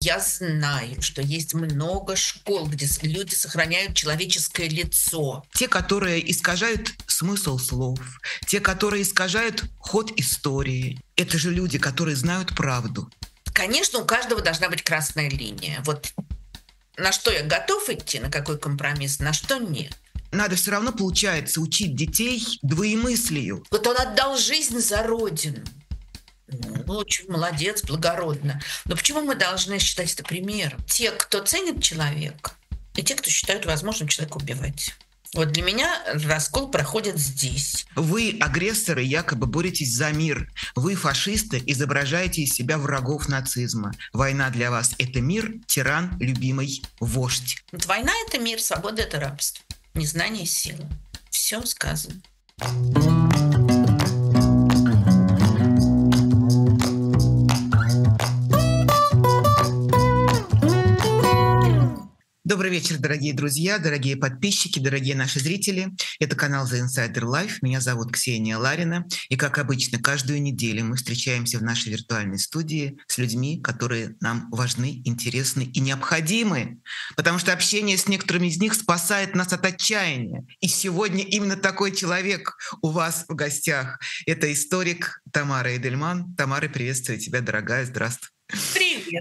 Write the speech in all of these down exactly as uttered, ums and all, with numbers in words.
Я знаю, что есть много школ, где с- люди сохраняют человеческое лицо. Те, которые искажают смысл слов, те, которые искажают ход истории. Это же люди, которые знают правду. Конечно, у каждого должна быть красная линия. Вот на что я готов идти, на какой компромисс, на что нет. Надо все равно, получается, учить детей двоемыслию. Вот он отдал жизнь за Родину. Ну, очень молодец, благородно. Но почему мы должны считать это примером? Те, кто ценит человека, и те, кто считают возможным человека убивать. Вот для меня раскол проходит здесь. Вы, агрессоры, якобы боретесь за мир. Вы, фашисты, изображаете из себя врагов нацизма. Война для вас – это мир, тиран, любимый вождь. Вот война – это мир, свобода – это рабство. Незнание – сила. Все сказано. Добрый вечер, дорогие друзья, дорогие подписчики, дорогие наши зрители. Это канал The Insider Life. Меня зовут Ксения Ларина. И, как обычно, каждую неделю мы встречаемся в нашей виртуальной студии с людьми, которые нам важны, интересны и необходимы. Потому что общение с некоторыми из них спасает нас от отчаяния. И сегодня именно такой человек у вас в гостях. Это историк Тамара Эдельман. Тамара, приветствую тебя, дорогая. Здравствуй. Привет.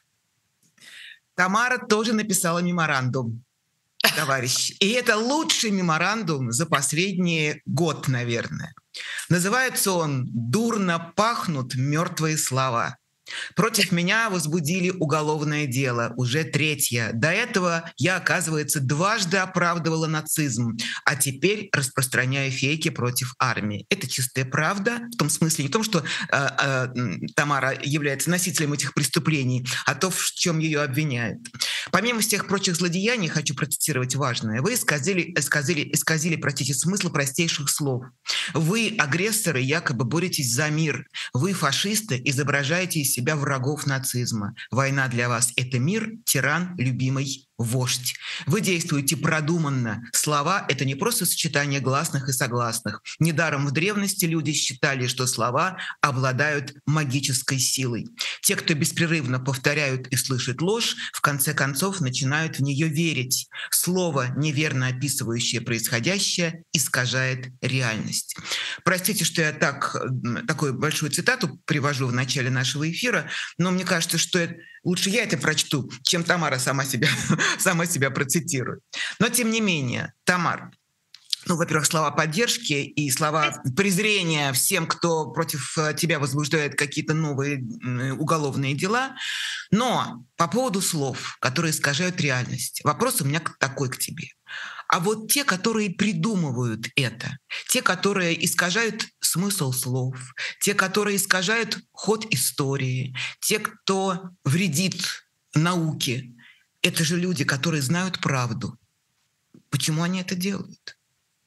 Тамара тоже написала меморандум, товарищ. И это лучший меморандум за последний год, наверное. Называется он «Дурно пахнут мертвые слова». Против меня возбудили уголовное дело, уже третье. До этого я, оказывается, дважды оправдывала нацизм, а теперь распространяю фейки против армии. Это чистая правда, в том смысле не в том, что э, э, Тамара является носителем этих преступлений, а то, в чем ее обвиняют. Помимо всех прочих злодеяний, хочу процитировать важное. Вы исказили, исказили, исказили, простите, смысл простейших слов. Вы, агрессоры, якобы боретесь за мир. Вы, фашисты, изображаете из себя врагов нацизма. Война для вас – это мир, тиран, любимый вождь. Вы действуете продуманно. Слова – это не просто сочетание гласных и согласных. Недаром в древности люди считали, что слова обладают магической силой. Те, кто беспрерывно повторяют и слышат ложь, в конце концов начинают в нее верить. Слово, неверно описывающее происходящее, искажает реальность. Простите, что я так, такую большую цитату привожу в начале нашего эфира, но мне кажется, что это, лучше я это прочту, чем Тамара сама себя, сама себя процитирует. Но тем не менее, Тамар, ну, во-первых, слова поддержки и слова презрения всем, кто против тебя возбуждает какие-то новые уголовные дела. Но по поводу слов, которые искажают реальность, вопрос у меня такой к тебе. А вот те, которые придумывают это, те, которые искажают смысл слов, те, которые искажают ход истории, те, кто вредит науке, это же люди, которые знают правду. Почему они это делают?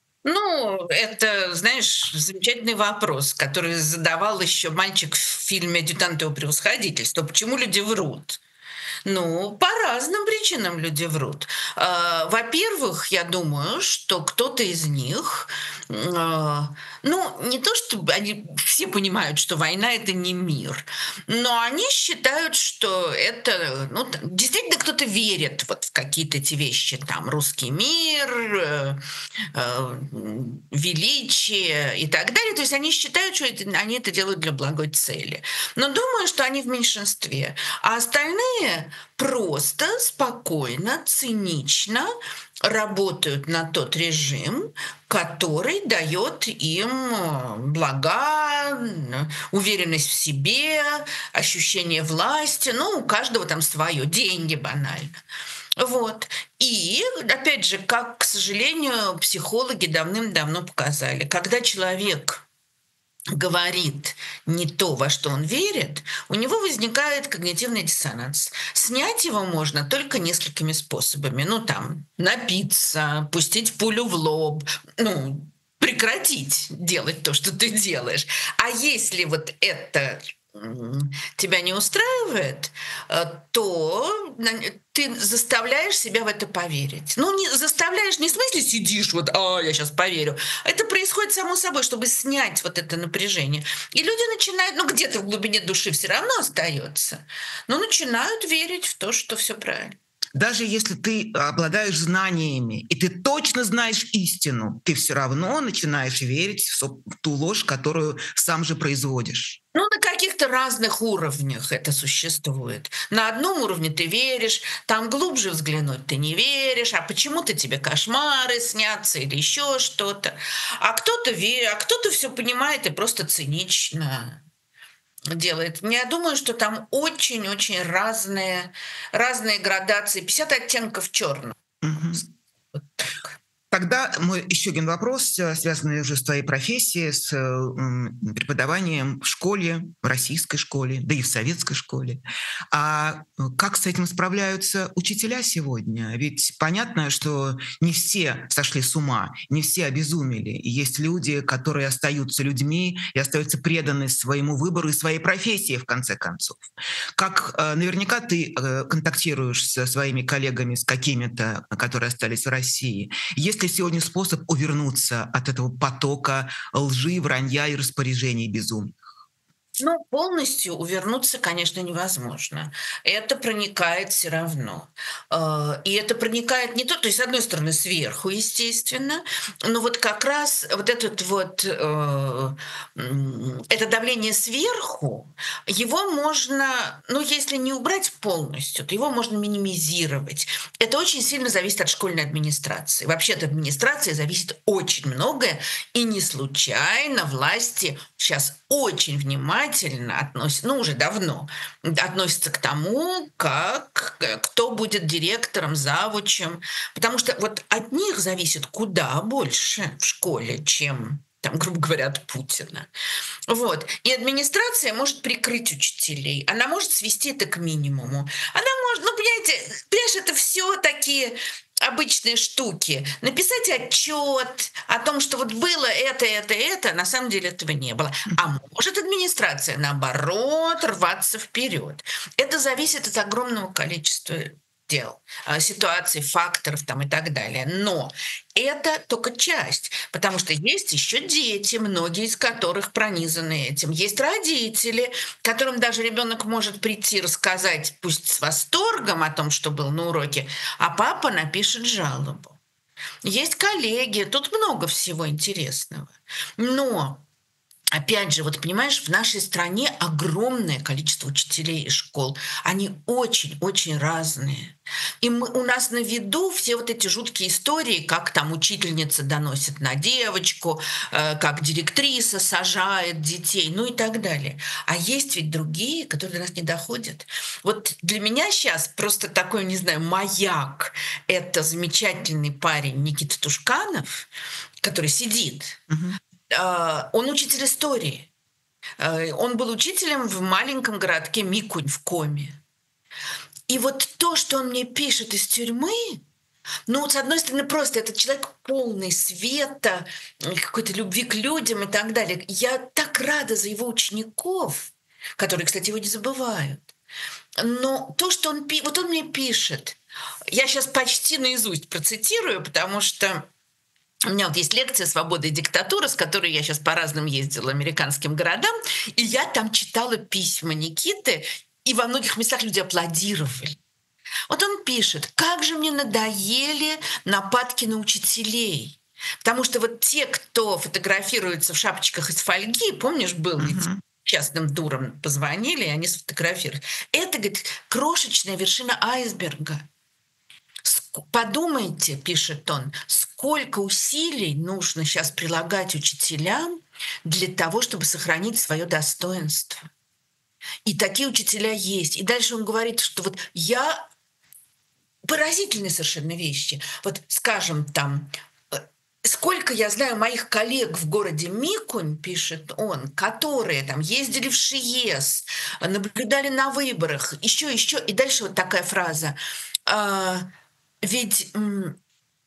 Ну, это, знаешь, замечательный вопрос, который задавал еще мальчик в фильме «Адъютант его превосходительства». Почему люди врут? Ну, по разным причинам люди врут. А, Во-первых, я думаю, что кто-то из них, а, ну, не то чтобы они все понимают, что война — это не мир, но они считают, что это, ну, т- действительно кто-то верит вот в какие-то эти вещи, там, русский мир, э, э, м, величие и так далее. То есть они считают, что это- они это делают для благой цели. Но думаю, что они в меньшинстве. А остальные просто, спокойно, цинично работают на тот режим, который дает им э, блага, м, уверенность в себе, ощущение власти. Ну, у каждого там свое, деньги банально. Вот. И, опять же, как, к сожалению, психологи давным-давно показали, когда человек говорит не то, во что он верит, у него возникает когнитивный диссонанс. Снять его можно только несколькими способами. Ну, там, напиться, пустить пулю в лоб, ну, прекратить делать то, что ты делаешь. А если вот это м, тебя не устраивает, э, то на ты заставляешь себя в это поверить. Ну, не заставляешь, не в смысле сидишь вот: "А, я сейчас поверю". Это происходит само собой, чтобы снять вот это напряжение. И люди начинают, ну, где-то в глубине души все равно остается, но начинают верить в то, что все правильно. Даже если ты обладаешь знаниями, и ты точно знаешь истину, ты все равно начинаешь верить в соб в ту ложь, которую сам же производишь. Ну, на каких-то разных уровнях это существует. На одном уровне ты веришь, там глубже взглянуть ты не веришь, а почему-то тебе кошмары снятся или еще что-то. А кто-то верит, а кто-то все понимает и просто цинично делает. Я думаю, что там очень-очень разные, разные градации, пятьдесят оттенков черного. Мгм. Вот так. Тогда мой еще один вопрос, э, связанный уже с твоей профессией, с э, м, преподаванием в школе, в российской школе, да и в советской школе. А э, как с этим справляются учителя сегодня? Ведь понятно, что не все сошли с ума, не все обезумели. И есть люди, которые остаются людьми и остаются преданы своему выбору и своей профессии, в конце концов. Как э, наверняка ты э, контактируешь со своими коллегами, с какими-то, которые остались в России. Есть ли сегодня способ увернуться от этого потока лжи, вранья и распоряжений безумных? Ну, полностью увернуться, конечно, невозможно. Это проникает все равно. Э, И это проникает не то, то есть, с одной стороны, сверху, естественно, но вот как раз вот этот вот, э, м, это давление сверху, его можно, ну, если не убрать полностью, то его можно минимизировать. Это очень сильно зависит от школьной администрации. Вообще от администрации зависит очень многое, и не случайно власти сейчас очень внимательно относятся, ну, уже давно, относятся к тому, как, э, кто будет директором, завучем. Потому что вот от них зависит куда больше в школе, чем там, грубо говоря, от Путина. Вот. И администрация может прикрыть учителей. Она может свести это к минимуму. Она может, ну, понимаете, понимаешь, это все такие обычные штуки. Написать отчет о том, что вот было это, это, это, на самом деле этого не было. А может администрация, наоборот, рваться вперед. Это зависит от огромного количества дел, а, ситуаций, факторов там и так далее. Но это только часть, потому что есть еще дети, многие из которых пронизаны этим. Есть родители, которым даже ребенок может прийти рассказать, пусть с восторгом о том, что был на уроке, а папа напишет жалобу. Есть коллеги, тут много всего интересного. Но опять же, вот понимаешь, в нашей стране огромное количество учителей и школ. Они очень-очень разные. И мы, у нас на виду все вот эти жуткие истории, как там учительница доносит на девочку, э, как директриса сажает детей, ну и так далее. А есть ведь другие, которые до нас не доходят. Вот для меня сейчас просто такой, не знаю, маяк — это замечательный парень Никита Тушканов, который сидит. Мгм. А, он учитель истории. Э, он был учителем в маленьком городке Микунь в Коми. И вот то, что он мне пишет из тюрьмы, ну, вот с одной стороны, просто этот человек полный света, м, какой-то любви к людям и так далее. Я так рада за его учеников, которые, кстати, его не забывают. Но то, что он пи вот он мне пишет, я сейчас почти наизусть процитирую, потому что у меня вот есть лекция «Свобода и диктатура», с которой я сейчас по разным ездила американским городам, и я там читала письма Никиты, и во многих местах люди аплодировали. Вот он пишет: «Как же мне надоели нападки на учителей». Потому что вот те, кто фотографируется в шапочках из фольги, помнишь, был ведь Мгм. частным дурам позвонили, и они сфотографировали. Это, говорит, крошечная вершина айсберга. Ск- Подумайте, пишет он, сколько усилий нужно сейчас прилагать учителям для того, чтобы сохранить свое достоинство. И такие учителя есть. И дальше он говорит, что вот я поразительные совершенно вещи. Вот, скажем, там, э, сколько я знаю моих коллег в городе Микунь, пишет он, которые там ездили в ШИЕС, наблюдали на выборах, еще, еще. И дальше вот такая фраза. А, ведь м,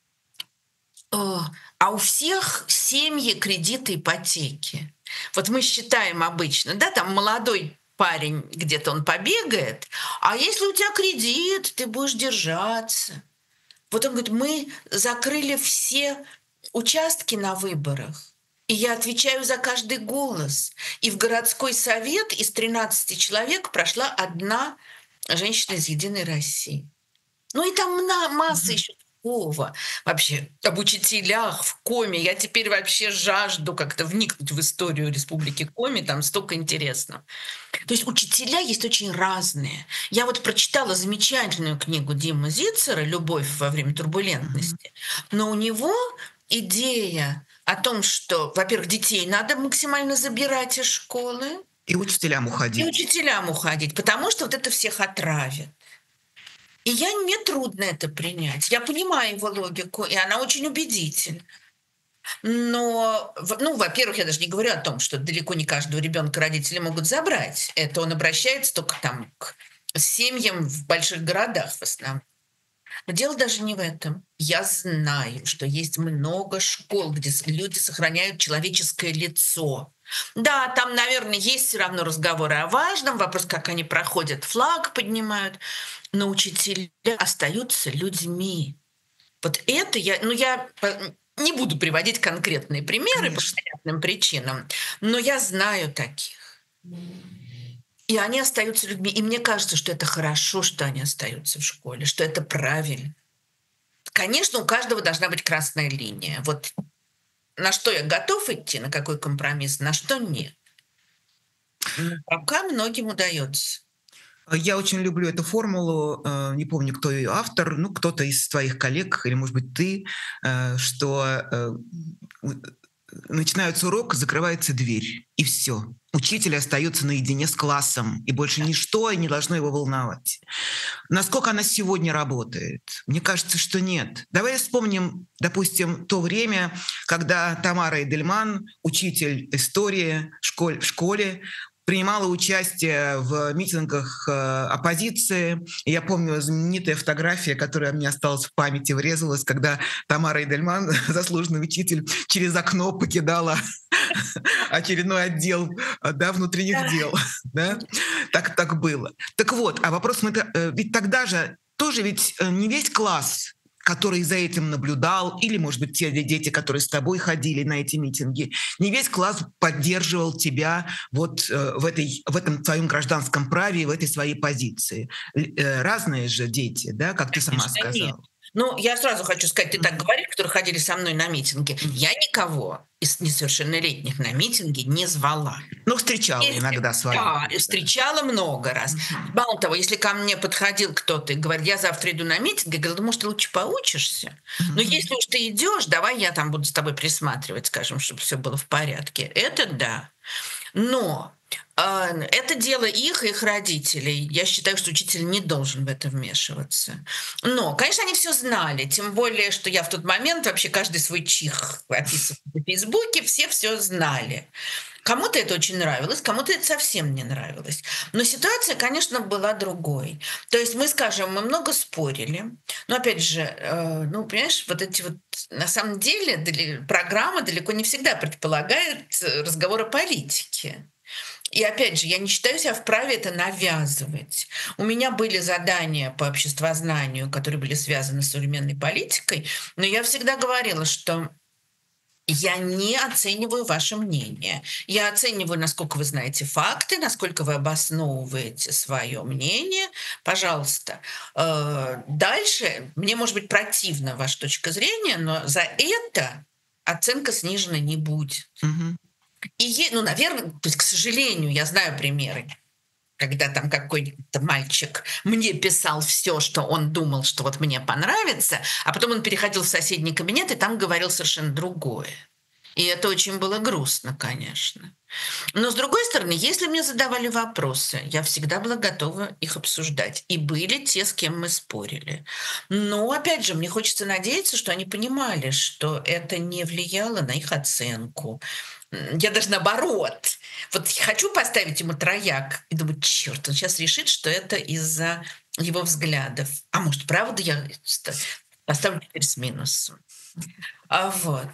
а, а у всех семьи, кредиты, ипотеки. Вот мы считаем обычно, да, там молодой парень, где-то он побегает, а если у тебя кредит, ты будешь держаться. Вот он говорит, мы закрыли все участки на выборах, и я отвечаю за каждый голос. И в городской совет из тринадцати человек прошла одна женщина из «Единой России». Ну и там на- масса еще такого. Вообще, об учителях в Коми. Я теперь вообще жажду как-то вникнуть в историю Республики Коми. Там столько интересного. То есть учителя есть очень разные. Я вот прочитала замечательную книгу Димы Зицера «Любовь во время турбулентности». Но у него идея о том, что, во-первых, детей надо максимально забирать из школы, И учителям и уходить. учителям уходить, потому что вот это всех отравит. И я, мне трудно это принять. Я понимаю его логику, и она очень убедительна. Но, в- ну, во-первых, я даже не говорю о том, что далеко не каждого ребенка родители могут забрать. Это он обращается только там к семьям в больших городах в основном. Но дело даже не в этом. Я знаю, что есть много школ, где с- люди сохраняют человеческое лицо. Да, там, наверное, есть все равно разговоры о важном, вопрос, как они проходят, флаг поднимают, но учителя остаются людьми. Вот это я, ну я по- не буду приводить конкретные примеры по Конечно. понятным причинам, но я знаю таких. И они остаются людьми. И мне кажется, что это хорошо, что они остаются в школе, что это правильно. Конечно, у каждого должна быть красная линия. Вот на что я готов идти, на какой компромисс, на что нет. Но пока многим удается. Я очень люблю эту формулу, э, не помню, кто ее автор, ну, кто-то из твоих коллег, или, может быть, ты, э, что э, начинается урок, закрывается дверь, и все. Учитель остается наедине с классом, и больше ничто не должно его волновать. Насколько она сегодня работает? Мне кажется, что нет. Давай вспомним, допустим, то время, когда Тамара Эдельман, учитель истории школь- в школе, принимала участие в митингах э, оппозиции. И я помню знаменитая фотография, которая мне осталась в памяти, врезалась, когда Тамара Эдельман, заслуженный учитель, через окно покидала очередной отдел, да, внутренних дел. Да? Так, так было. Так вот, а вопрос, мы, ведь тогда же тоже ведь не весь класс, который за этим наблюдал, или, может быть, те дети, которые с тобой ходили на эти митинги, не весь класс поддерживал тебя вот э, в, этой, в этом твоем гражданском праве и в этой своей позиции. Э, разные же дети, да, как ты сама Конечно, нет. сказала. Ну, я сразу хочу сказать, ты так Мгм. говоришь, которые ходили со мной на митинги. Мгм. Я никого из несовершеннолетних на митинги не звала. Ну, встречала Если иногда своих. да, и встречала много раз. Мгм. Мало того, если ко мне подходил кто-то и говорит, я завтра иду на митинг, я говорю, ну, может, ты лучше поучишься? Но Мгм. если уж ты идешь, давай я там буду с тобой присматривать, скажем, чтобы все было в порядке. Это да. Но а, это дело их и их родителей. Я считаю, что учитель не должен в это вмешиваться. Но, конечно, они все знали. Тем более, что я в тот момент вообще каждый свой чих описывал в Фейсбуке, все все знали. Кому-то это очень нравилось, кому-то это совсем не нравилось. Но ситуация, конечно, была другой. То есть мы, скажем, мы много спорили, но опять же, э, ну, понимаешь, вот эти вот на самом деле дали- программа далеко не всегда предполагает э, разговор о политике. И опять же, я не считаю себя вправе это навязывать. У меня были задания по обществознанию, которые были связаны с современной политикой, но я всегда говорила, что я не оцениваю ваше мнение. Я оцениваю, насколько вы знаете факты, насколько вы обосновываете свое мнение. Пожалуйста. Э, Дальше мне может быть противна ваша точка зрения, но за это оценка снижена не будет. Мгм. И, е- ну, наверное, то есть, к сожалению, я знаю примеры, когда там какой-то мальчик мне писал все, что он думал, что вот мне понравится, а потом он переходил в соседний кабинет и там говорил совершенно другое. И это очень было грустно, конечно. Но, с другой стороны, если мне задавали вопросы, я всегда была готова их обсуждать. И были те, с кем мы спорили. Но, опять же, мне хочется надеяться, что они понимали, что это не влияло на их оценку. М, Я даже наоборот. Вот хочу поставить ему трояк и думаю, черт, он сейчас решит, что это из-за его взглядов. А может, правда, я ста- поставлю теперь с минусом. А вот.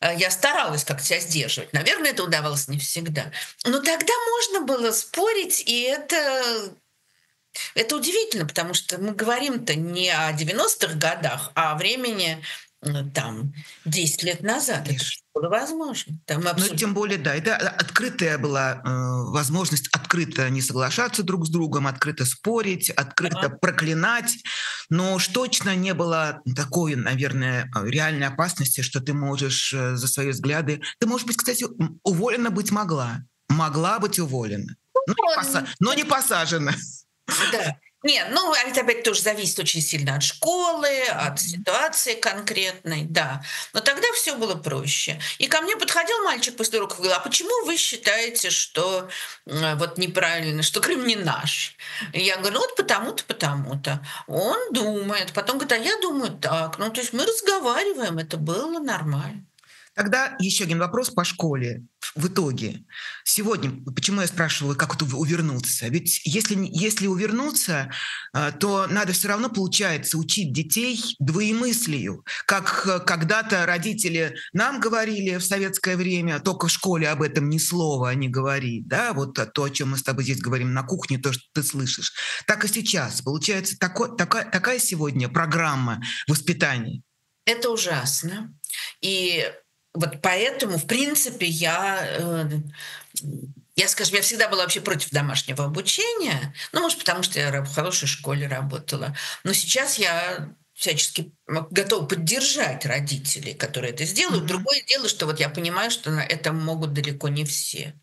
Э, я старалась как-то себя сдерживать. Наверное, это удавалось не всегда. Но тогда можно было спорить, и это это удивительно, потому что мы говорим-то не о девяностых годах, а о времени, м, там десять лет назад. Это Конечно. ж было возможно. Там мы Ну, обсуждали. тем более, да, это а открытая была, э, возможность открыто не соглашаться друг с другом, открыто спорить, открыто Да. проклинать. Но уж точно не было такой, наверное, э, реальной опасности, что ты можешь, э, за свои взгляды ты, может быть, кстати, м, уволена быть могла. Могла быть уволена, но не поса Он но не посажена. Да. Не, ну, это опять тоже зависит очень сильно от школы, от Мгм. ситуации конкретной, да. Но тогда все было проще. И ко мне подходил мальчик после уроков и говорил: "А почему вы считаете, что, м, вот неправильно, что Крым не наш?" И я говорю: "Ну, вот потому-то, потому-то". Он думает, потом говорит: "А я думаю так". Ну, то есть мы разговариваем, это было нормально. Тогда еще один вопрос по школе. В итоге, сегодня, почему я спрашивала, как вот ув- увернуться? Ведь если, не- если увернуться, а, то надо все равно, получается, учить детей двоемыслию. Как э, когда-то родители нам говорили в советское время, только в школе об этом ни слова не говори, да, вот а то, о чем мы с тобой здесь говорим на кухне, то, что ты слышишь. Так и сейчас. Получается, тако- такая, такая сегодня программа воспитания. Это ужасно. И вот поэтому, в принципе, я, э, я, скажем, я всегда была вообще против домашнего обучения. Ну, может, потому что я ра- в хорошей школе работала. Но сейчас я всячески м, готова поддержать родителей, которые это сделают. Мгм. Другое дело, что вот я понимаю, что на это могут далеко не все.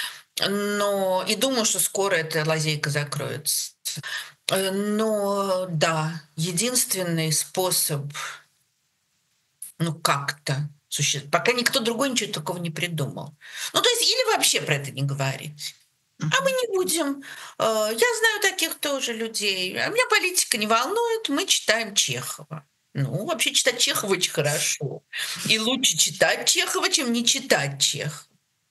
Но и думаю, что скоро эта лазейка закроется. Э, Но да, единственный способ, ну, как-то суще пока никто другой ничего такого не придумал. Ну, то есть или вообще про это не говорить. А мы Мгм. не будем. Э, я знаю таких тоже людей. А меня политика не волнует, мы читаем Чехова. Ну, вообще читать Чехова очень хорошо. И лучше читать Чехова, чем не читать Чехова.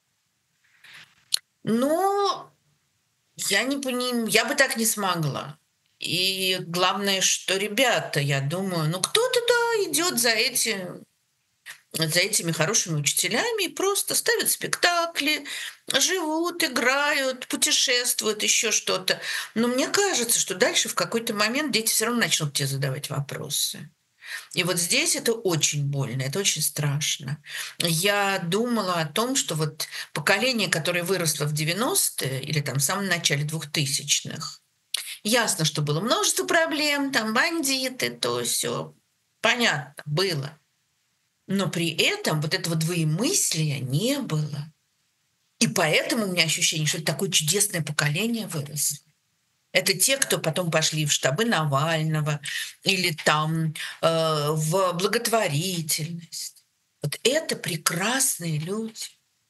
Но я не поним я бы так не смогла. И главное, что ребята, я думаю, ну, кто-то, да, идет за этим за этими хорошими учителями и просто ставят спектакли, живут, играют, путешествуют, еще что-то. Но мне кажется, что дальше в какой-то момент дети все равно начнут тебе задавать вопросы. И вот здесь это очень больно, это очень страшно. Я думала о том, что вот поколение, которое выросло в девяностые или там в самом начале двухтысячных, ясно, что было множество проблем, там бандиты, то все, понятно, было. Но при этом вот этого двоемыслия не было. И поэтому у меня ощущение, что это такое чудесное поколение выросло. Это те, кто потом пошли в штабы Навального или там э, в благотворительность. Вот это прекрасные люди.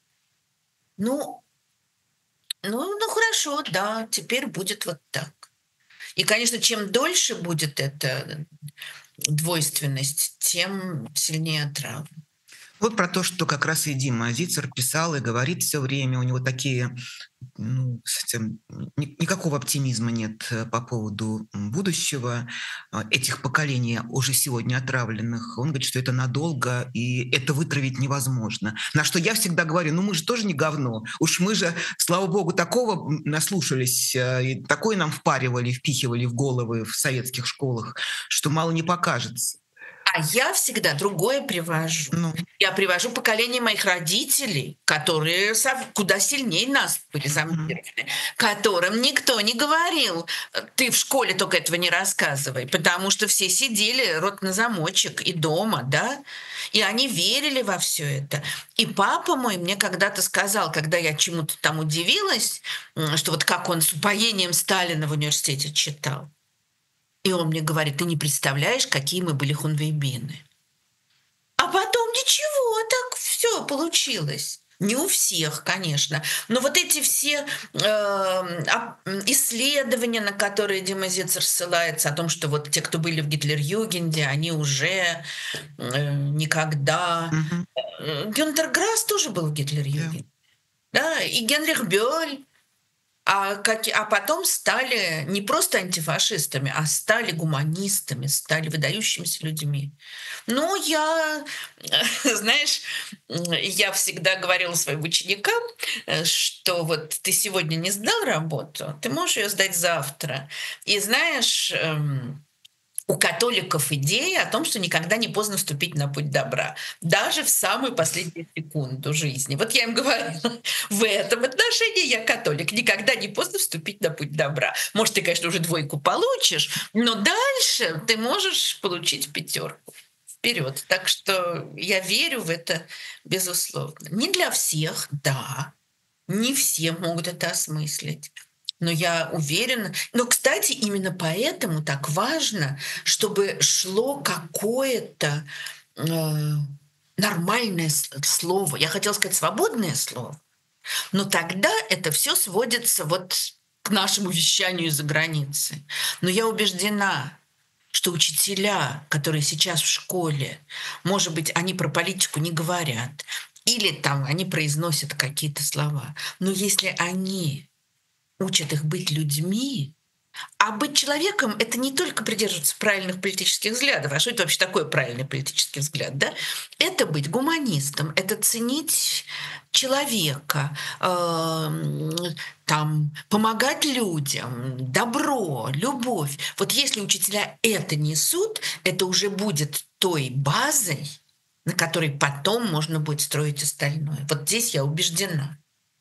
Ну, ну, ну хорошо, да, теперь будет вот так. И, конечно, чем дольше будет эта двойственность, тем сильнее травма. Вот про то, что как раз и Дима Зицер писал и говорит все время. У него такие, ну, совсем ни никакого оптимизма нет, э, по поводу, м, будущего, а, этих поколений, уже сегодня отравленных. Он говорит, что это надолго, и это вытравить невозможно. На что я всегда говорю: "Ну, мы же тоже не говно. Уж мы же, слава богу, такого, м, наслушались, э, и такое нам впаривали, впихивали в головы в советских школах, что мало не покажется". А я всегда другое привожу. Ну, Я привожу поколение моих родителей, которые сов куда сильнее нас были мгм. замурованы, которым никто не говорил: э, "Ты в школе только этого не рассказывай", потому что все сидели рот на замочек и дома, да, и они верили во все это. И папа мой мне когда-то сказал, когда я чему-то там удивилась, м, что вот как он с упоением Сталина в университете читал. И он мне говорит: "Ты не представляешь, какие мы были хунвейбины". А потом ничего, так все получилось. Не у всех, конечно. Но вот эти все, эм, ап м, исследования, на которые Дима Зицер ссылается, о том, что вот те, кто были в Гитлер-Югенде, они уже, э, никогда. Мгм. Э, Гюнтер Грасс тоже был в Да. Гитлер-Югенде, да, и Генрих Бёль. А, как, а потом стали не просто антифашистами, а стали гуманистами, стали выдающимися людьми. Ну, я, знаешь, м, я всегда говорила своим ученикам, э, что вот ты сегодня не сдал работу, ты можешь ее сдать завтра. И знаешь, эм, у католиков идея о том, что никогда не поздно вступить на путь добра, даже в самую последнюю секунду жизни. Вот я им говорила, в этом отношении я католик, никогда не поздно вступить на путь добра. Может, ты, конечно, уже двойку получишь, но дальше ты можешь получить пятерку. Вперед. Так что я верю в это, безусловно. Не для всех, да, не все могут это осмыслить. Но я уверена. Но, кстати, именно поэтому так важно, чтобы шло какое-то э, нормальное с- слово. Я хотела сказать свободное слово, но тогда это все сводится вот к нашему вещанию из-за границы. Но я убеждена, что учителя, которые сейчас в школе, может быть, они про политику не говорят, или там они произносят какие-то слова, но если они учат их быть людьми, а быть человеком — это не только придерживаться правильных политических взглядов. А что это вообще такое правильный политический взгляд? Да? Это быть гуманистом, это ценить человека, эм, там, помогать людям, добро, любовь. Вот если учителя это несут, это уже будет той базой, на которой потом можно будет строить остальное. Вот здесь я убеждена.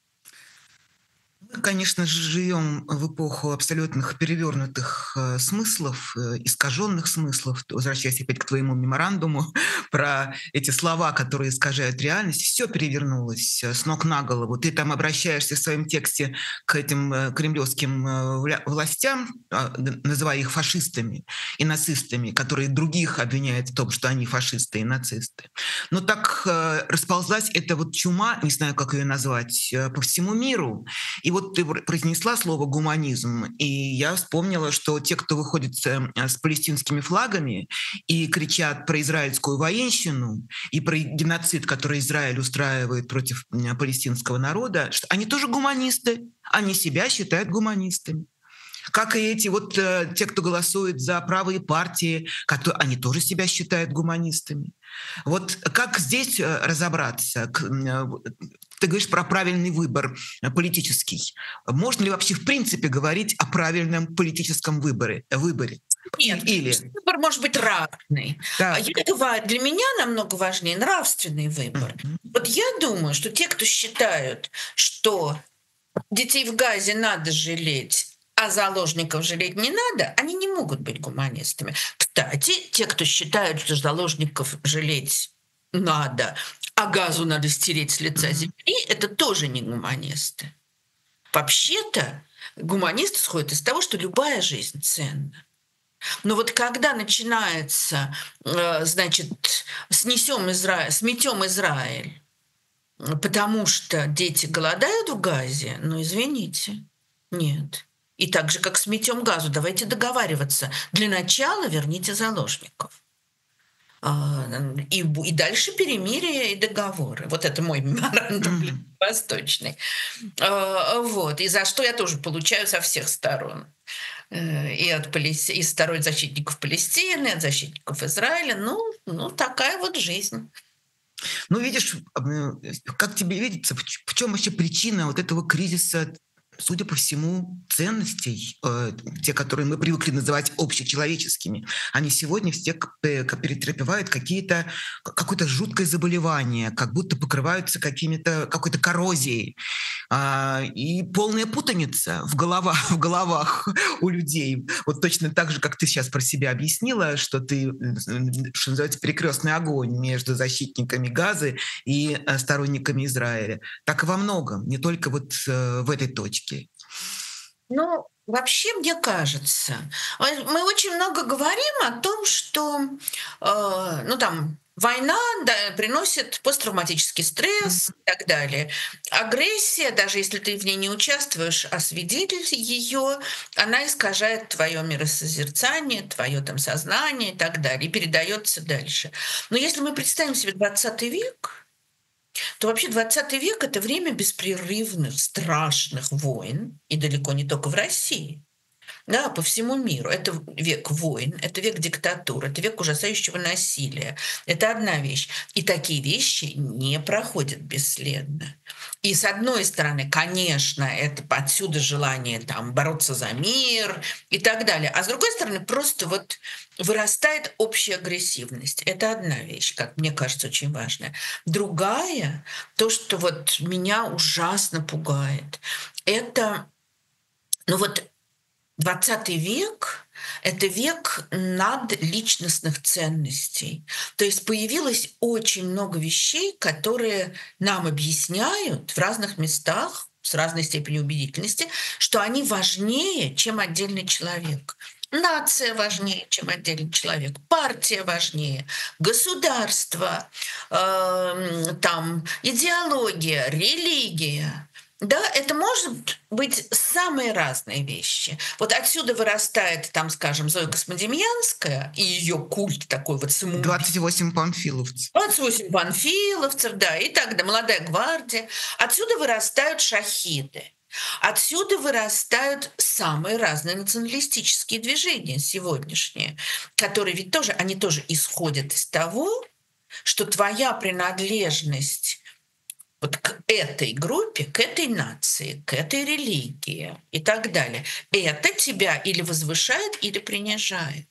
Мы, конечно же, живем в эпоху абсолютных перевернутых э, смыслов, э, искаженных смыслов. Возвращаясь опять к твоему меморандуму про эти слова, которые искажают реальность, все перевернулось э, с ног на голову. Ты там обращаешься в своем тексте к этим э, кремлевским э, вля- властям, э, называя их фашистами и нацистами, которые других обвиняют в том, что они фашисты и нацисты. Но так э, расползлась эта вот чума, не знаю, как ее назвать, э, по всему миру. И вот ты произнесла слово «гуманизм», и я вспомнила, что те, кто выходит с, э, с палестинскими флагами и кричат про израильскую военщину и про геноцид, который Израиль устраивает против м, палестинского народа, что они тоже гуманисты, они себя считают гуманистами. Как и эти вот э, те, кто голосует за правые партии, которые, они тоже себя считают гуманистами. Вот как здесь э, разобраться? К- э, Ты говоришь про правильный выбор э, политический. Можно ли вообще в принципе говорить о правильном политическом выборе? выборе? И- Нет, Или выбор может быть разный. А я так. говорю, для меня намного важнее нравственный выбор. Мгм. Вот я думаю, что те, кто считают, что детей в Газе надо жалеть, а заложников жалеть не надо, они не могут быть гуманистами. Кстати, те, кто считают, что заложников жалеть надо, а газу надо стереть с лица Мгм. земли, это тоже не гуманисты. Вообще-то гуманисты исходят из того, что любая жизнь ценна. Но вот когда начинается, э, значит, снесем Израиль, сметем Израиль, м, потому что дети голодают в Газе, ну извините, нет. И так же, как сметем Газу, давайте договариваться. Для начала верните заложников. А, И, бу- и дальше перемирие и договоры. Вот это мой меморандум Мгм. восточный. А, Вот. И за что я тоже получаю со всех сторон. Э, и от Палес- и сторон защитников Палестины, и от защитников Израиля. Ну, ну, такая вот жизнь. Ну, видишь, э, как тебе видится, в ч- в чем вообще причина вот этого кризиса, судя по всему, ценностей, э, те, которые мы привыкли называть общечеловеческими, они сегодня все к- э, к- перетерпевают какие-то, к- какое-то жуткое заболевание, как будто покрываются какими-то, какой-то коррозией. А, и полная путаница в головах, в головах у людей. Вот точно так же, как ты сейчас про себя объяснила, что ты, м, что называется, перекрестный огонь между защитниками Газы и э, сторонниками Израиля. Так и во многом, не только вот э, в этой точке. Ну, вообще, мне кажется, э, мы очень много говорим о том, что, э, ну, там, война, да, приносит посттравматический стресс и так далее. Агрессия, даже если ты в ней не участвуешь, а свидетель ее, она искажает твое миросозерцание, твое там сознание и так далее, и передается дальше. Но если мы представим себе двадцатый век, то вообще двадцатый век — это время беспрерывных, страшных войн, и далеко не только в России. Да, по всему миру. Это век войн, это век диктатуры, это век ужасающего насилия. Это одна вещь. И такие вещи не проходят бесследно. И с одной стороны, конечно, это отсюда желание там бороться за мир и так далее. А с другой стороны, просто вот вырастает общая агрессивность. Это одна вещь, как мне кажется, очень важная. Другая, то, что вот меня ужасно пугает, это, ну вот, двадцатый век — это век надличностных ценностей. То есть появилось очень много вещей, которые нам объясняют в разных местах с разной степенью убедительности, что они важнее, чем отдельный человек. Нация важнее, чем отдельный человек, партия важнее, государство, э, там, идеология, религия. Да, это может быть самые разные вещи. Вот отсюда вырастает, там, скажем, Зоя Космодемьянская и ее культ такой вот самоубийства. двадцать восемь панфиловцев. двадцать восемь панфиловцев, да, и так далее, молодая гвардия. Отсюда вырастают шахиды. Отсюда вырастают самые разные националистические движения сегодняшние, которые ведь тоже, они тоже исходят из того, что твоя принадлежность вот к этой группе, к этой нации, к этой религии и так далее, это тебя или возвышает, или принижает.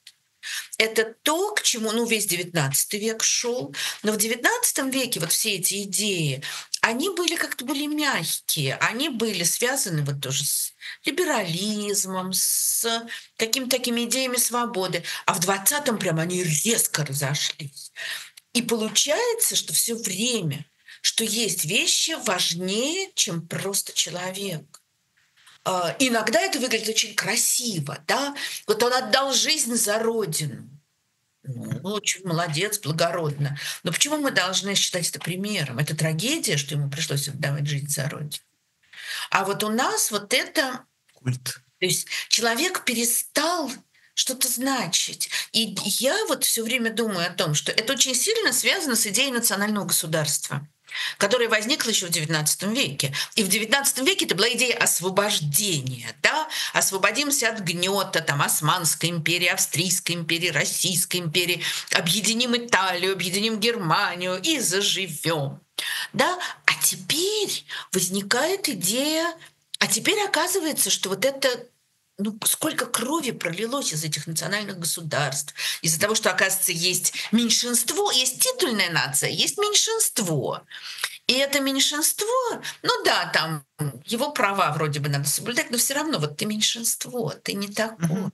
Это то, к чему, ну, весь девятнадцатый век шел, но в девятнадцатом веке вот все эти идеи, они были как-то более мягкие, они были связаны вот тоже с либерализмом, с какими-то такими идеями свободы, а в двадцатом прям они резко разошлись. И получается, что все время что есть вещи важнее, чем просто человек. Uh, иногда это выглядит очень красиво, да? Вот он отдал жизнь за Родину. Ну, очень молодец, благородно. Но почему мы должны считать это примером? Это трагедия, что ему пришлось отдавать жизнь за Родину. А вот у нас вот это... Культ. То есть человек перестал что-то значить. И я вот все время думаю о том, что это очень сильно связано с идеей национального государства, которая возникла еще в девятнадцатом веке. И в девятнадцатом веке это была идея освобождения. Да? Освободимся от гнета там, Османской империи, Австрийской империи, Российской империи, объединим Италию, объединим Германию и заживем. Да? А теперь возникает идея, а теперь оказывается, что вот это... Ну, сколько крови пролилось из этих национальных государств, из-за того, что, оказывается, есть меньшинство, есть титульная нация, есть меньшинство. И это меньшинство, ну да, там его права вроде бы надо соблюдать, но все равно вот ты меньшинство, ты не такой. Mm-hmm.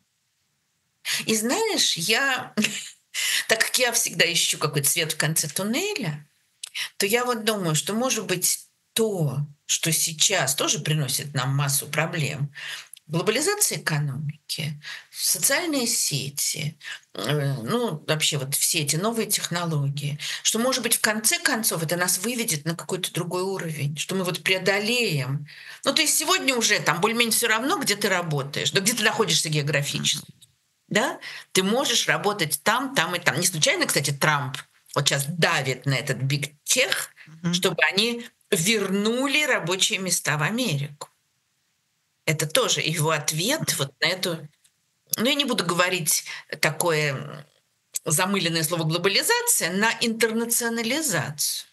И знаешь, я, так как я всегда ищу какой-то свет в конце туннеля, то я вот думаю, что, может быть, то, что сейчас тоже приносит нам массу проблем, глобализация экономики, социальные сети, ну, вообще вот все эти новые технологии, что, может быть, в конце концов это нас выведет на какой-то другой уровень, что мы вот преодолеем. Ну, то есть сегодня уже там более-менее все равно, где ты работаешь, да, где ты находишься географически. Да? Ты можешь работать там, там и там. Не случайно, кстати, Трамп вот сейчас давит на этот big tech, mm-hmm. чтобы они вернули рабочие места в Америку. Это тоже его ответ вот на эту... Ну, я не буду говорить такое замыленное слово «глобализация», на интернационализацию.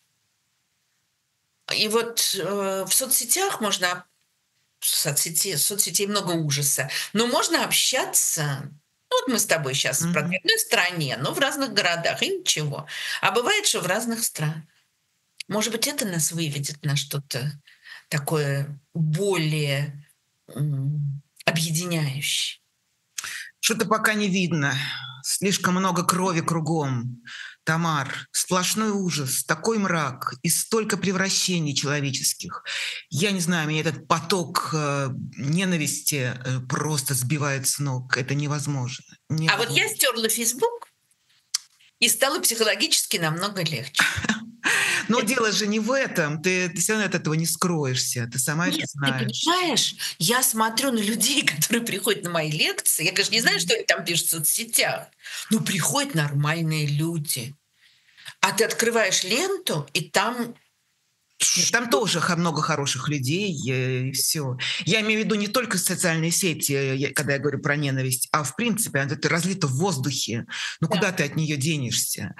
И вот э, в соцсетях можно... В соцсети, в соцсетей много ужаса. Но можно общаться... Ну, вот мы с тобой сейчас mm-hmm. в одной стране, но в разных городах, и ничего. А бывает, что в разных странах. Может быть, это нас выведет на что-то такое более... объединяющий. Что-то пока не видно. Слишком много крови кругом. Тамар, сплошной ужас, такой мрак и столько превращений человеческих. Я не знаю, меня этот поток э, ненависти э, просто сбивает с ног. Это невозможно. невозможно. А вот я стерла Facebook и стало психологически намного легче. Но это... дело же не в этом. Ты, ты все равно от этого не скроешься. Ты сама Нет, это знаешь. Ты понимаешь, я смотрю на людей, которые приходят на мои лекции. Я, конечно, не знаю, что они там пишут в соцсетях. Но приходят нормальные люди. А ты открываешь ленту, и там Нет, там тоже ха- много хороших людей, э, и все. Я имею в виду не только социальные сети, э, я- когда я говорю про ненависть, а в принципе она это разлито в воздухе. Ну Да. куда ты от нее денешься?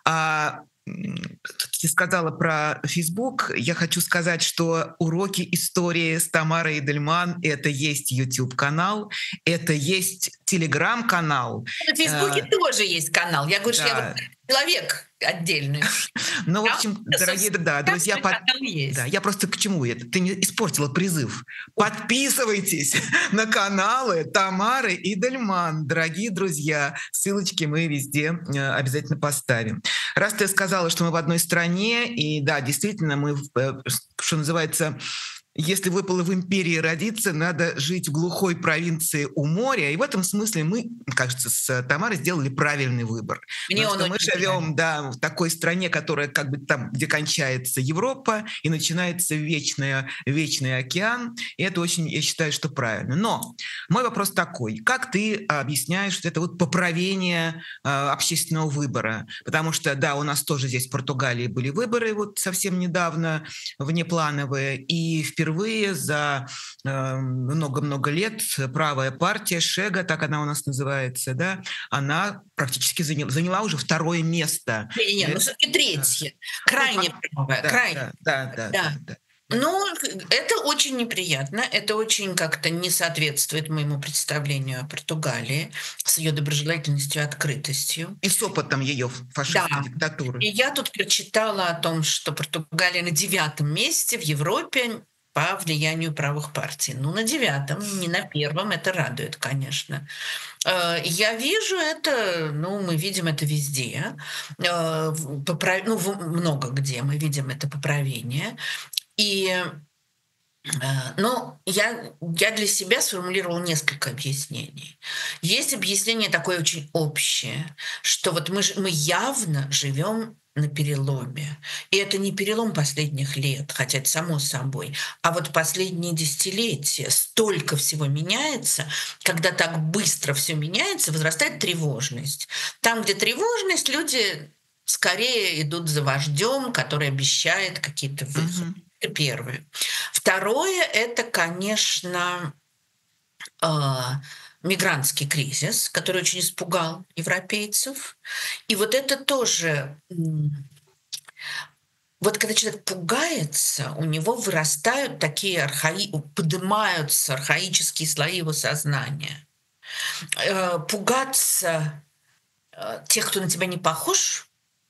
А, м, ты сказала про Facebook. Я хочу сказать, что уроки истории с Тамарой Эдельман — это есть YouTube-канал, это есть Telegram-канал. На Э, Фейсбуке тоже есть канал. Я говорю, что я вот Да, человек отдельный. ну, в Там, общем, дорогие, собственно, да, друзья, каждый под- канал да, есть. я просто к чему это? Ты не испортила призыв. Подписывайтесь на каналы Тамары и Дельман, дорогие друзья. Ссылочки мы везде э, обязательно поставим. Раз ты сказала, что мы в одной стране, и да, действительно, мы, в, э, что называется, если выпало в империи родиться, надо жить в глухой провинции у моря. И в этом смысле мы, кажется, с Тамарой сделали правильный выбор. Мне Потому он что мы очень нравится. живем, да, в такой стране, которая как бы там, где кончается Европа и начинается вечная, вечный океан. И это очень, я считаю, что правильно. Но мой вопрос такой. Как ты объясняешь это вот поправление э, общественного выбора? Потому что, да, у нас тоже здесь в Португалии были выборы вот совсем недавно, внеплановые, и впервые за э, много-много лет правая партия, Шега, так она у нас называется, да, она практически заняла, заняла уже второе место. Не-не-не, ну Это, все-таки да. третье. Ну, Крайне по- правое, да, крайне да, да, правое, да, да, да. да, да. Но это очень неприятно, это очень как-то не соответствует моему представлению о Португалии с ее доброжелательностью и открытостью. И с опытом ее Да, фашистской диктатуры. и я тут прочитала о том, что Португалия на девятом месте в Европе по влиянию правых партий. Ну, на девятом, не на первом, это радует, конечно. Э, Я вижу это, ну, мы видим это везде, э, в- поправ- ну, в- много где мы видим это поправление. И Э, ну, я, я для себя сформулировала несколько объяснений. Есть объяснение такое очень общее, что вот мы, ж- мы явно живем на переломе. И это не перелом последних лет, хотя это само собой, а вот последние десятилетия столько всего меняется, когда так быстро все меняется, возрастает тревожность. Там, где тревожность, люди скорее идут за вождем, который обещает какие-то выходы. Мгм. Это первое. Второе — это, конечно, а, мигрантский кризис, который очень испугал европейцев. И вот это тоже, м, вот когда человек пугается, у него вырастают такие архаи, поднимаются архаические слои его сознания. Э, Пугаться э, тех, кто на тебя не похож,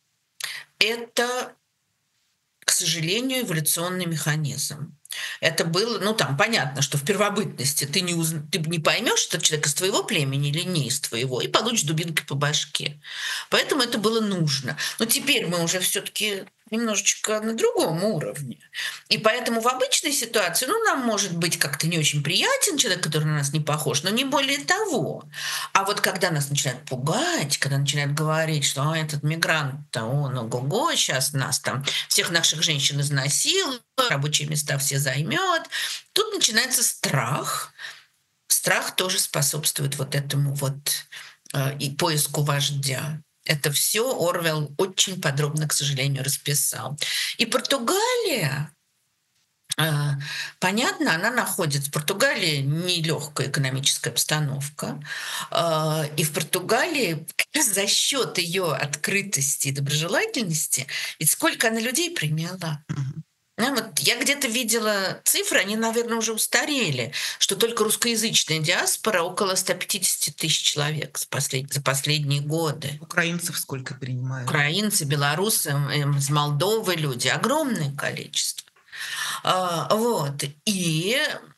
это, к сожалению, эволюционный механизм. Это было, ну там понятно, что в первобытности ты не, уз... ты не поймешь, что это человек из твоего племени или не из твоего, и получишь дубинкой по башке. Поэтому это было нужно. Но теперь мы уже все-таки немножечко на другом уровне. И поэтому в обычной ситуации, ну, нам может быть как-то не очень приятен человек, который на нас не похож, но не более того. А вот когда нас начинают пугать, когда начинают говорить, что а, этот мигрант-то, он, ого-го, сейчас нас там, всех наших женщин изнасилуют, рабочие места все займет, тут начинается страх. Страх тоже способствует вот этому вот э, и поиску вождя. Это все Орвелл очень подробно, к сожалению, расписал. И Португалия, э, понятно, она находится... В Португалии нелегкая экономическая обстановка. Э, И в Португалии как раз за счет ее открытости и доброжелательности, ведь сколько она людей приняла. Мгм. Да, вот я где-то видела цифры, они, наверное, уже устарели, что только русскоязычная диаспора около ста пятидесяти тысяч человек за, послед... за последние годы. Украинцев сколько принимают? Украинцы, белорусы, эм, из Молдовы люди, огромное количество. А, вот. И,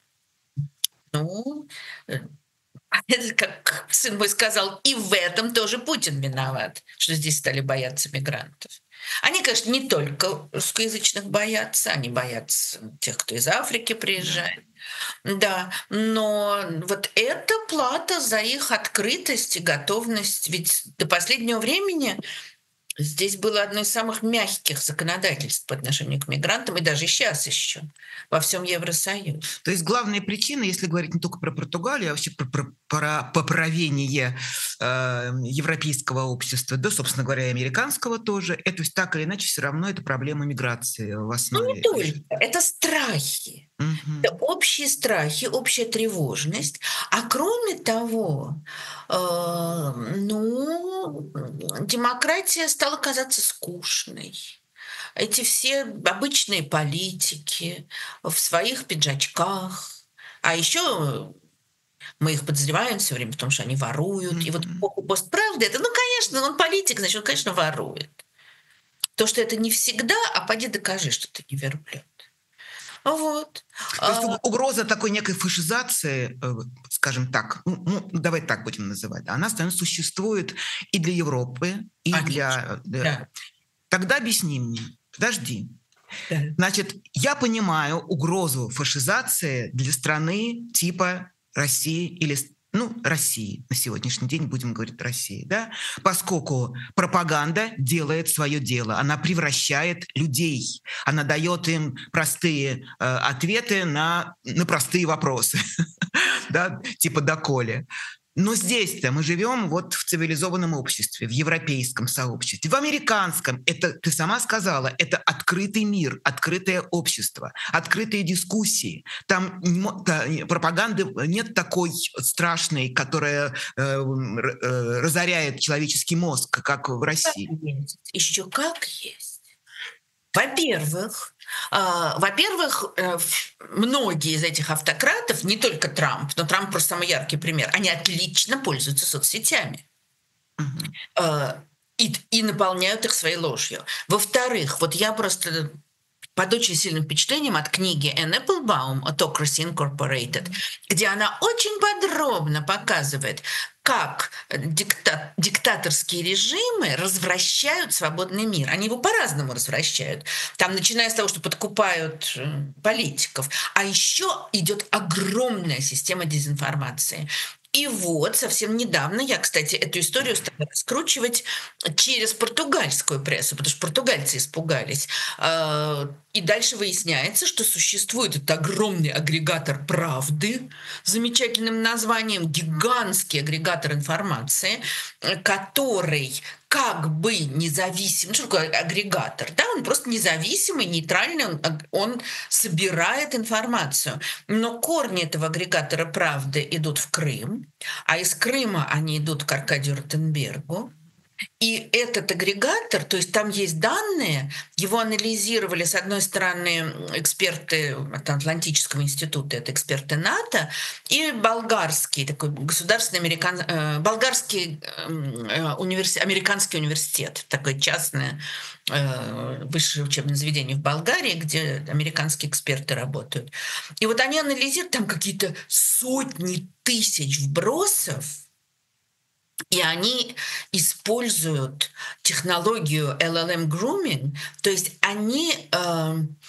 ну, э, это, как сын мой сказал, и в этом тоже Путин виноват, что здесь стали бояться мигрантов. Они, конечно, не только русскоязычных боятся, они боятся тех, кто из Африки Да. приезжает. Да, но вот это плата за их открытость и готовность. Ведь до последнего времени Здесь было одно из самых мягких законодательств по отношению к мигрантам, и даже сейчас еще во всем Евросоюзе. То есть главная причина, если говорить не только про Португалию, а вообще про, про, про поправение э, европейского общества, да, собственно говоря, и американского тоже, это так или иначе все равно это проблема миграции в Ну, не основе только. лежит. Это страхи. Мгм. Это общие страхи, общая тревожность. А кроме того, э, ну, демократия стала казаться скучной. Эти все обычные политики в своих пиджачках. А еще мы их подозреваем все время в том, что они воруют. И вот в Мгм. эпоху постправды это, ну, конечно, он политик, значит, он, конечно, ворует. То, что это не всегда, а поди докажи, что ты не верблюд. Вот. То есть А, уг- угроза такой некой фашизации, э, скажем так, ну, ну, давай так будем называть, она становится- существует и для Европы, и Конечно. для... да. Да, Тогда объясни мне, подожди. да. Значит, я понимаю угрозу фашизации для страны типа России или ну, России, на сегодняшний день будем говорить России, да, поскольку пропаганда делает свое дело, она превращает людей, она дает им простые э, ответы на, на простые вопросы, да, типа доколе. Но здесь-то мы живем вот в цивилизованном обществе, в европейском сообществе, в американском. Это, ты сама сказала, это открытый мир, открытое общество, открытые дискуссии. Там не мо- та- пропаганды нет такой страшной, которая э, р- э, разоряет человеческий мозг, как в России. Есть. Еще как есть. Во-первых, а, во-первых, э, ф- многие из этих автократов, не только Трамп, но Трамп просто самый яркий пример, они отлично пользуются соцсетями. Мгм. э, и, и наполняют их своей ложью. Во-вторых, вот я просто под очень сильным впечатлением от книги Энн Эпплбаум «Autocracy Incorporated», где она очень подробно показывает, как дикта- диктаторские режимы развращают свободный мир. Они его по-разному развращают. Там, начиная с того, что подкупают э, политиков, а еще идет огромная система дезинформации. И вот совсем недавно я, кстати, эту историю стала раскручивать через португальскую прессу, потому что португальцы испугались. А, И дальше выясняется, что существует этот огромный агрегатор правды с замечательным названием, гигантский агрегатор информации, э, который как бы независим. Ну, что такое агрегатор? Да, он просто независимый, нейтральный, он, он собирает информацию. Но корни этого агрегатора правды идут в Крым, а из Крыма они идут к Аркадию Ротенбергу. И этот агрегатор, то есть там есть данные, его анализировали, с одной стороны, эксперты от Атлантического института, это эксперты НАТО, и болгарский, такой государственный американ, э, болгарский э, универс, американский университет, такое частное э, высшее учебное заведение в Болгарии, где американские эксперты работают. И вот они анализируют там какие-то сотни тысяч вбросов, и они используют технологию L L M grooming, то есть они э,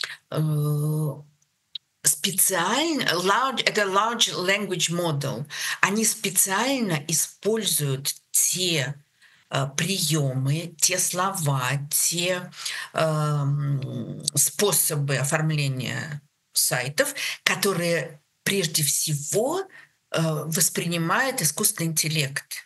э, специально, large, это large language model, они специально используют те э, приемы, те слова, те э, способы оформления сайтов, которые прежде всего э, воспринимает искусственный интеллект.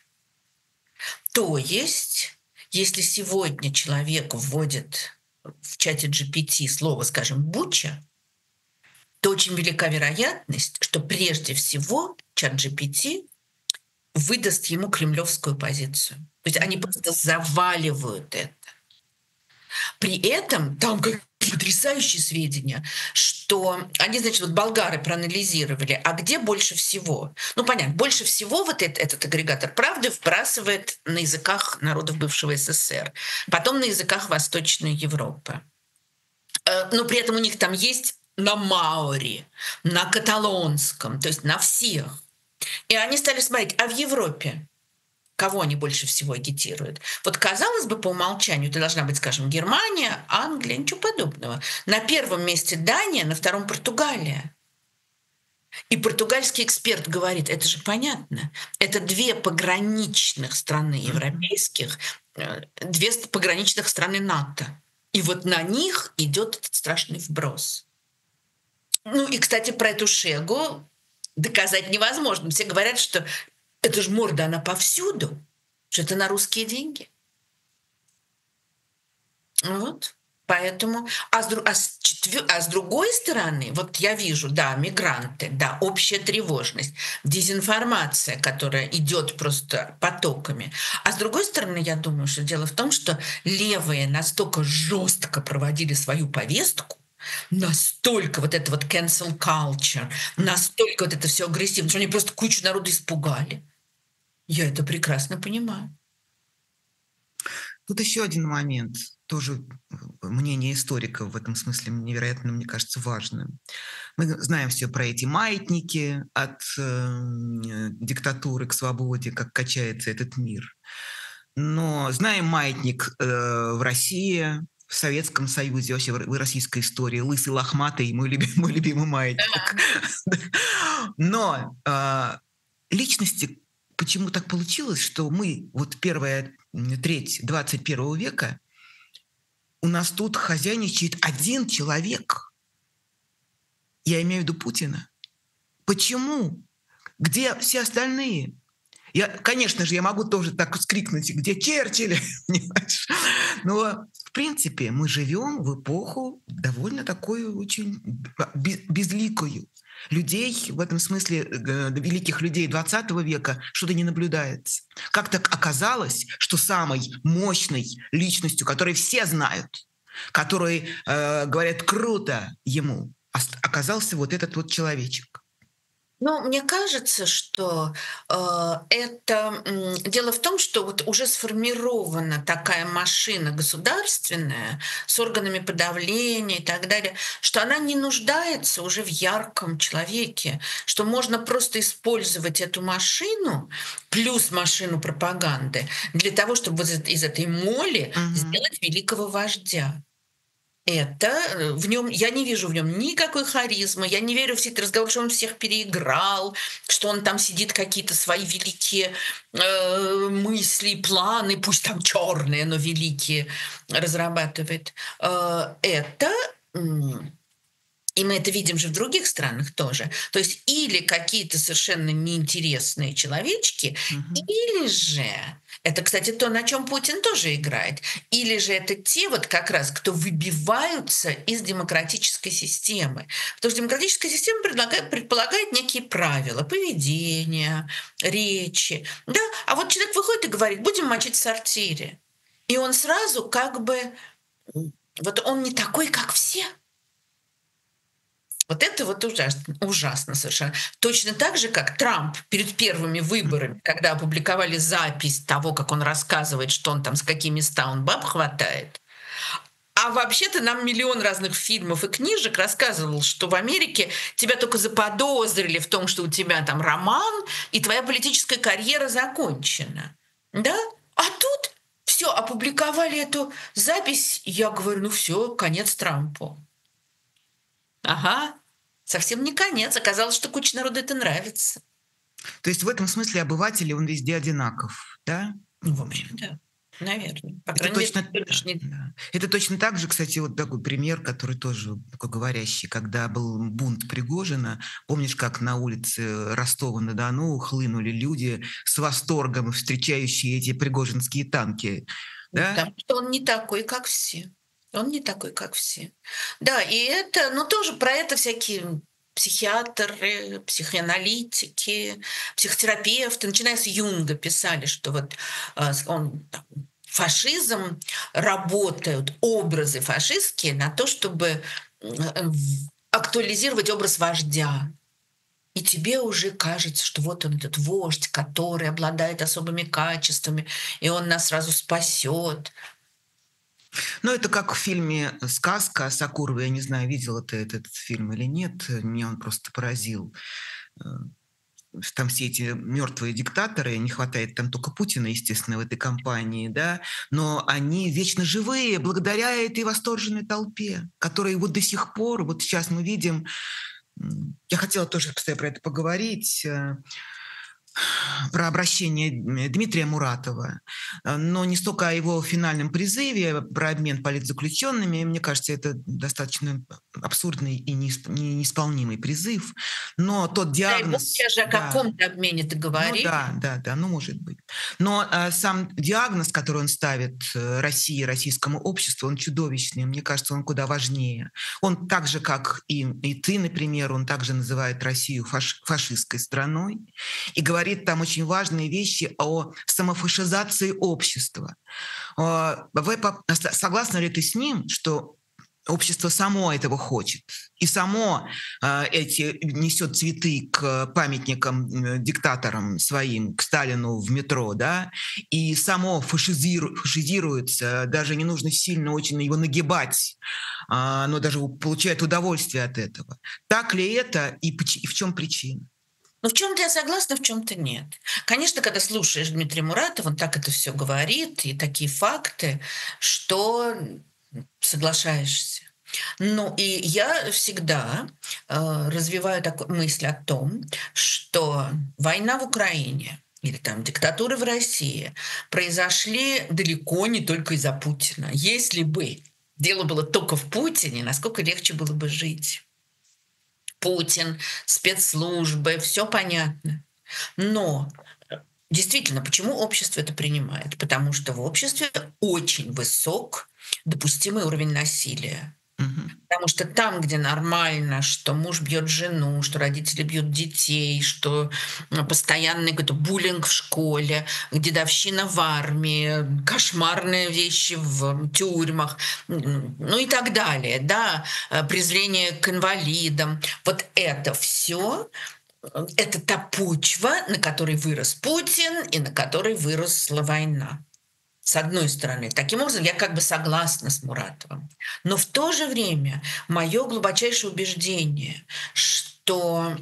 То есть, если сегодня человек вводит в чате джи пи ти слово, скажем, «буча», то очень велика вероятность, что прежде всего чат джи пи ти выдаст ему кремлевскую позицию. То есть они просто заваливают это. При этом там как потрясающие сведения, что они, значит, вот болгары проанализировали, а где больше всего? Ну, понятно, больше всего вот этот, этот агрегатор правды вбрасывает на языках народов бывшего эс эс эс эр, потом на языках Восточной Европы. Э, Но при этом у них там есть на маори, на каталонском, то есть на всех. И они стали смотреть, а в Европе кого они больше всего агитируют? Вот, казалось бы, по умолчанию это должна быть, скажем, Германия, Англия, ничего подобного. На первом месте Дания, на втором Португалия. И португальский эксперт говорит, это же понятно, это две пограничных страны европейских, э, две ст- пограничных страны НАТО. И вот на них идет этот страшный вброс. Ну и, кстати, про эту Шегу доказать невозможно. Все говорят, что это же морда, она повсюду, что это на русские деньги. Вот. Поэтому, а с, дру- а, с четвер- а с другой стороны, вот я вижу, да, мигранты, да, общая тревожность, дезинформация, которая идет просто потоками. А с другой стороны, я думаю, что дело в том, что левые настолько жестко проводили свою повестку, настолько вот это вот cancel culture, настолько вот это все агрессивно, что они просто кучу народа испугали. Я это прекрасно понимаю. Тут еще один момент, тоже мнение историков в этом смысле невероятно, мне кажется, важным. Мы знаем все про эти маятники от э, диктатуры к свободе, как качается этот мир. Но знаем маятник э, в России, в Советском Союзе, вообще в российской истории, лысый, лохматый, мой любимый, мой любимый маятник. Но э, личности, почему так получилось, что мы, вот первая треть двадцать первого века, у нас тут хозяйничает один человек. Я имею в виду Путина. Почему? Где все остальные? Я, конечно же, я могу тоже так вскрикнуть, где Черчилль, понимаешь? Но, в принципе, мы живем в эпоху довольно такую очень безликую. Людей, в этом смысле, великих людей двадцатого века что-то не наблюдается. Как так оказалось, что самой мощной личностью, которой все знают, которой э, говорят круто ему, оказался вот этот вот человечек? Ну, мне кажется, что э, это м, дело в том, что вот уже сформирована такая машина государственная с органами подавления и так далее, что она не нуждается уже в ярком человеке, что можно просто использовать эту машину плюс машину пропаганды для того, чтобы вот из этой моли Угу. сделать великого вождя. Это э, в нем, я не вижу в нем никакой харизмы, я не верю в все эти разговоры, что он всех переиграл, что он там сидит какие-то свои великие э, мысли, планы, пусть там черные, но великие, разрабатывает. Э, это м, и мы это видим же в других странах тоже. То есть или какие-то совершенно неинтересные человечки, Угу. или же, это, кстати, то, на чем Путин тоже играет, или же это те вот как раз, кто выбиваются из демократической системы. Потому что демократическая система предлагает, предполагает некие правила поведения, речи. Да? А вот человек выходит и говорит, будем мочить в сортире. И он сразу как бы, вот он не такой, как все. Вот это вот ужасно, ужасно совершенно. Точно так же, как Трамп перед первыми выборами, когда опубликовали запись того, как он рассказывает, что он там с какими места он баб хватает. А вообще-то нам миллион разных фильмов и книжек рассказывал, что в Америке тебя только заподозрили в том, что у тебя там роман, и твоя политическая карьера закончена. Да? А тут все, опубликовали эту запись, и я говорю, ну все, конец Трампу. Ага, совсем не конец. Оказалось, что куче народу это нравится. То есть в этом смысле обыватель, он везде одинаков, да? Ну, в общем, да. Наверное. По Это крайней мере, точно, да, сегодняшний... да. Это точно так же, кстати, вот такой пример, который тоже такой говорящий, когда был бунт Пригожина. Помнишь, как на улице Ростова-на-Дону хлынули люди с восторгом, встречающие эти пригожинские танки, да? Потому что он не такой, как все. Он не такой, как все. Да, и это, ну, тоже про это всякие психиатры, психоаналитики, психотерапевты, начиная с Юнга, писали, что вот э, он там, фашизм работают образы фашистские на то, чтобы э, актуализировать образ вождя. И тебе уже кажется, что вот он, этот вождь, который обладает особыми качествами, и он нас сразу спасет. Ну, это как в фильме «Сказка» Сакурова. Я не знаю, видела ты этот фильм или нет. Меня он просто поразил. Там все эти мертвые диктаторы, не хватает там только Путина, естественно, в этой кампании, да, но они вечно живые благодаря этой восторженной толпе, которая вот до сих пор, вот сейчас мы видим, Я хотела тоже, кстати, про это поговорить, э, про обращение Дмитрия Муратова, э, но не столько о его финальном призыве про обмен политзаключенными. Мне кажется, это достаточно абсурдный и неисп- не- неисполнимый призыв. Но тот Дай бог, диагноз, сейчас же о да, каком-то обмене ты ну говоришь. да, да, да, ну может быть. Но э, сам диагноз, который он ставит э, России, российскому обществу, он чудовищный. Мне кажется, он куда важнее. Он так же, как и, и ты, например, он также называет Россию фаш, фашистской страной и говорит там очень важные вещи о самофашизации общества. Э, Вы по- согласна ли ты с ним, что общество само этого хочет и само э, эти несет цветы к памятникам э, диктаторам своим, к Сталину в метро, да, и само фашизиру, фашизируется, даже не нужно сильно очень его нагибать, а, оно даже получает удовольствие от этого. Так ли это и, поч- и в чем причина? Ну, в чем-то я согласна, в чем-то нет. Конечно, когда слушаешь Дмитрия Муратова, он так это все говорит, и такие факты, что соглашаешься. Ну, и я всегда э, развиваю такую мысль о том, что война в Украине или там диктатуры в России произошли далеко не только из-за Путина. Если бы дело было только в Путине, насколько легче было бы жить. Путин, спецслужбы, все понятно. Но э, действительно, почему общество это принимает? Потому что в обществе очень высок допустимый уровень насилия. Мгм. Потому что там, где нормально, что муж бьет жену, что родители бьют детей, что м, постоянный какой-то буллинг в школе, дедовщина в армии, кошмарные вещи в тюрьмах, м, ну и так далее, да, э, презрение к инвалидам. Вот это все, это та почва, на которой вырос Путин и на которой выросла война. С одной стороны. Таким образом, я как бы согласна с Муратовым. Но в то же время мое глубочайшее убеждение, что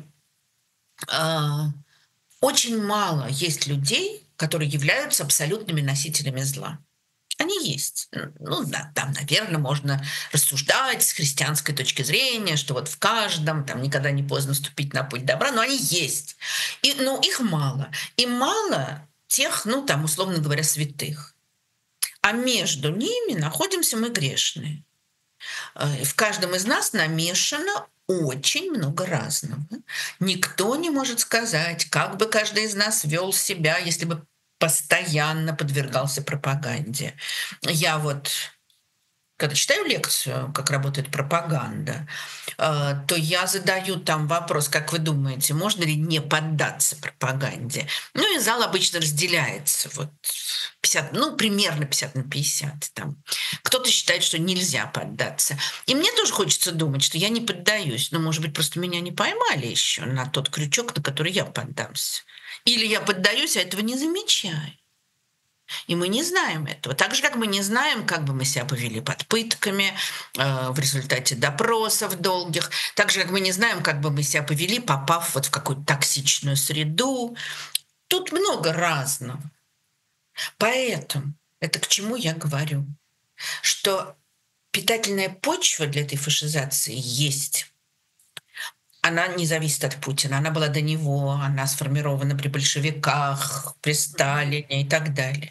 э, очень мало есть людей, которые являются абсолютными носителями зла. Они есть. Ну да, там, наверное, можно рассуждать с христианской точки зрения, что вот в каждом там никогда не поздно ступить на путь добра, но они есть. И, но их мало. И мало тех, ну там, условно говоря, святых. А между ними находимся мы грешные. Э, В каждом из нас намешано очень много разного. Никто не может сказать, как бы каждый из нас вел себя, если бы постоянно подвергался пропаганде. Я вот когда читаю лекцию, как работает пропаганда, э, то я задаю там вопрос, как вы думаете, можно ли не поддаться пропаганде? Ну и зал обычно разделяется, вот пятьдесят, ну примерно пятьдесят на пятьдесят. Там. Кто-то считает, что нельзя поддаться. И мне тоже хочется думать, что я не поддаюсь, но, может быть, просто меня не поймали еще на тот крючок, на который я поддамся. Или я поддаюсь, а этого не замечаю. И мы не знаем этого. Так же, как мы не знаем, как бы мы себя повели под пытками, э, в результате допросов долгих. Так же, как мы не знаем, как бы мы себя повели, попав вот в какую-то токсичную среду. Тут много разного. Поэтому это к чему я говорю? Что питательная почва для этой фашизации есть. Она не зависит от Путина. Она была до него, она сформирована при большевиках, при Сталине и так далее.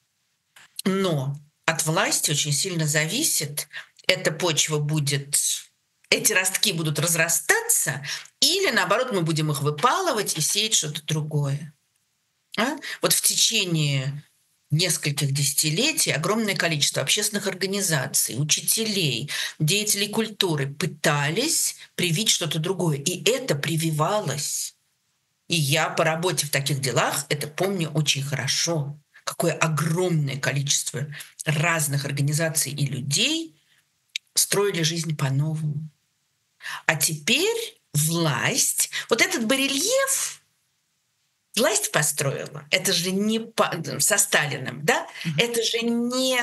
Но от власти очень сильно зависит, эта почва будет, эти ростки будут разрастаться, или наоборот мы будем их выпалывать и сеять что-то другое. А? Вот в течение нескольких десятилетий огромное количество общественных организаций, учителей, деятелей культуры пытались привить что-то другое, и это прививалось. И я по работе в таких делах это помню очень хорошо. Какое огромное количество разных организаций и людей строили жизнь по-новому. А теперь власть, вот этот барельеф власть построила. Это же не по, со Сталиным, да? Мгм. Это же не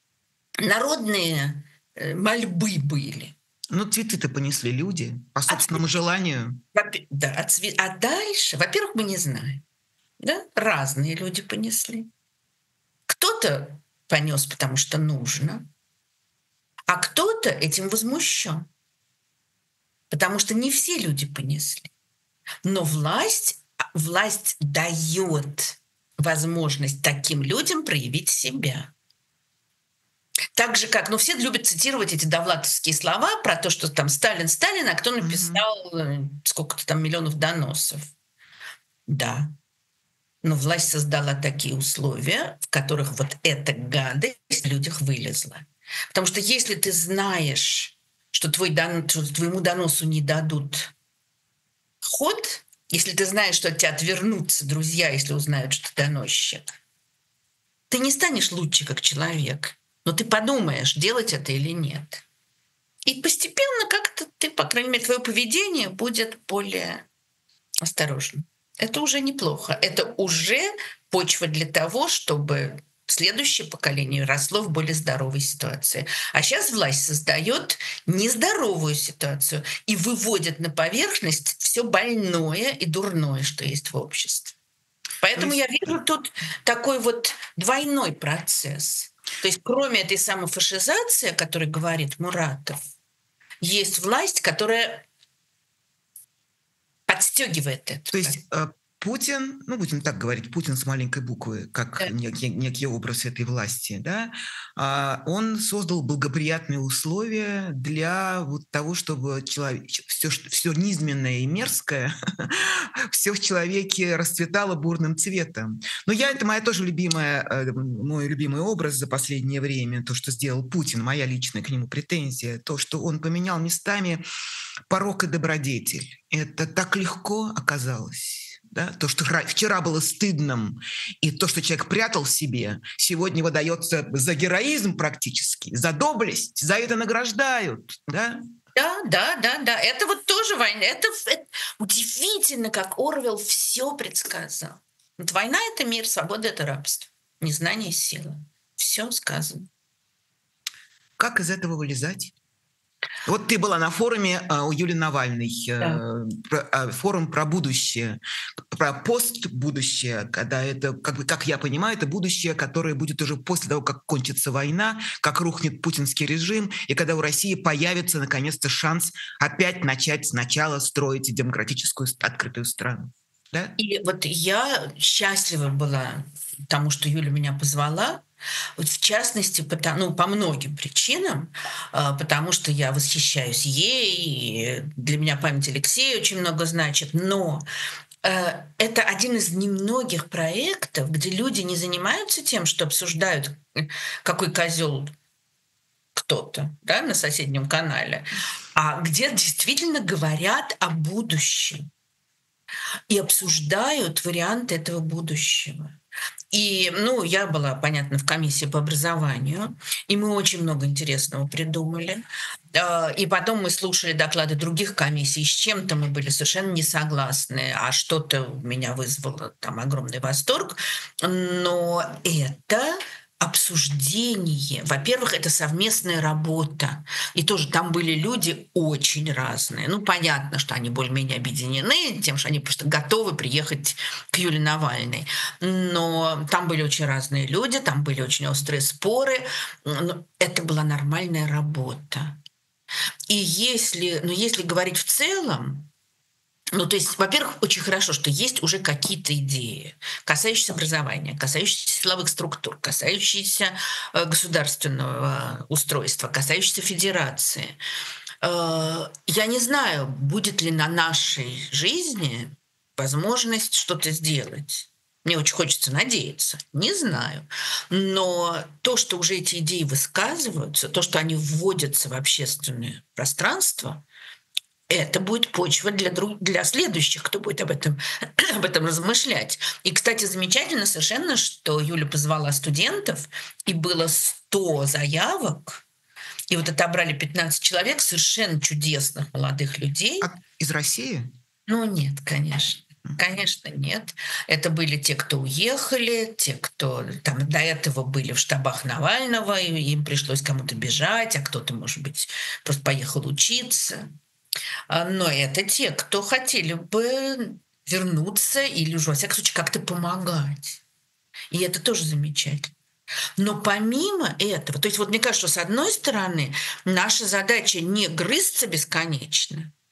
народные э, мольбы были. Ну, цветы-то понесли люди по А, собственному желанию. цве- да, а, цве- а дальше, во-первых, мы не знаем. Да? Разные люди понесли. Кто-то понес, потому что нужно, а кто-то этим возмущен. потому что не все люди понесли. Но власть, а, власть дает возможность таким людям проявить себя. Так же, как, ну, все любят цитировать эти довлатовские слова про то, что там Сталин, Сталин, а кто Мгм. написал э, сколько-то там миллионов доносов. Да, но власть создала такие условия, в которых вот эта гадость в людях вылезла. Потому что если ты знаешь, что, твой дон- что твоему доносу не дадут ход, если ты знаешь, что от тебя отвернутся друзья, если узнают, что ты доносчик, ты не станешь лучше как человек, но ты подумаешь, делать это или нет. И постепенно как-то ты, по крайней мере, твое поведение будет более осторожным. Это уже неплохо. Это уже почва для того, чтобы следующее поколение росло в более здоровой ситуации. А сейчас власть создает нездоровую ситуацию и выводит на поверхность все больное и дурное, что есть в обществе. То Поэтому я есть, вижу тут такой вот двойной процесс. То есть кроме этой самофашизации, о которой говорит Муратов, есть власть, которая подстегивает этот то есть процесс. э, Путин, ну будем так говорить, Путин с маленькой буквы, как Да. некий, некий образ этой власти, да, а, он создал благоприятные условия для вот того, чтобы человек, все, все низменное и мерзкое, все в человеке расцветало бурным цветом. Но я, это моя тоже любимая, э, мой любимый образ за последнее время, то, что сделал Путин, моя личная к нему претензия, то, что он поменял местами порок и добродетель. Это так легко оказалось. Да? То, что вчера было стыдным, и то, что человек прятал в себе, сегодня выдается за героизм практически, за доблесть, за это награждают. Да? Да, да, да, да. Это вот тоже война. Это, это удивительно, как Орвел все предсказал. Вот война — это мир, свобода — это рабство. Незнание — сила. Все сказано. Как из этого вылезать? Вот ты была на форуме а, у Юли Навальной, Да. э, про, а, форум про будущее, про постбудущее, когда это, как, бы, как я понимаю, это будущее, которое будет уже после того, как кончится война, как рухнет путинский режим, и когда у России появится наконец-то шанс опять начать сначала строить демократическую открытую страну. Да? И вот я счастлива была тому, что Юля меня позвала. Вот в частности, потому, ну, по многим причинам, а, потому что я восхищаюсь ей, и для меня память Алексея очень много значит, но э, это один из немногих проектов, где люди не занимаются тем, что обсуждают, э, какой козел кто-то, да, на соседнем канале, а где действительно говорят о будущем и обсуждают варианты этого будущего. И, ну, я была, понятно, в комиссии по образованию, и мы очень много интересного придумали. А, И потом мы слушали доклады других комиссий, с чем-то мы были совершенно не согласны, а что-то у меня вызвало там огромный восторг. Но это обсуждение. Во-первых, это совместная работа. И тоже там были люди очень разные. Ну, понятно, что они более-менее объединены тем, что они просто готовы приехать к Юлии Навальной. Но там были очень разные люди, там были очень острые споры. Но это была нормальная работа. И если, ну, если говорить в целом, ну, то есть, во-первых, очень хорошо, что есть уже какие-то идеи, касающиеся образования, касающиеся силовых структур, касающиеся э, государственного устройства, касающиеся федерации. Э, я не знаю, будет ли на нашей жизни возможность что-то сделать. Мне очень хочется надеяться. Не знаю. Но то, что уже эти идеи высказываются, то, что они вводятся в общественное пространство, это будет почва для, друг, для следующих, кто будет об этом, об этом размышлять. И, кстати, замечательно совершенно, что Юля позвала студентов, и было сто заявок, и вот отобрали пятнадцать человек, совершенно чудесных молодых людей. А из России? Ну, нет, конечно. Конечно, нет. Это были те, кто уехали, те, кто там до этого были в штабах Навального, и им пришлось кому-то бежать, а кто-то, может быть, просто поехал учиться. А, Но это те, кто хотели бы вернуться или уже, во всяком случае, как-то помогать. И это тоже замечательно. Но помимо этого, то есть вот мне кажется, что с одной стороны, наша задача не грызться бесконечно,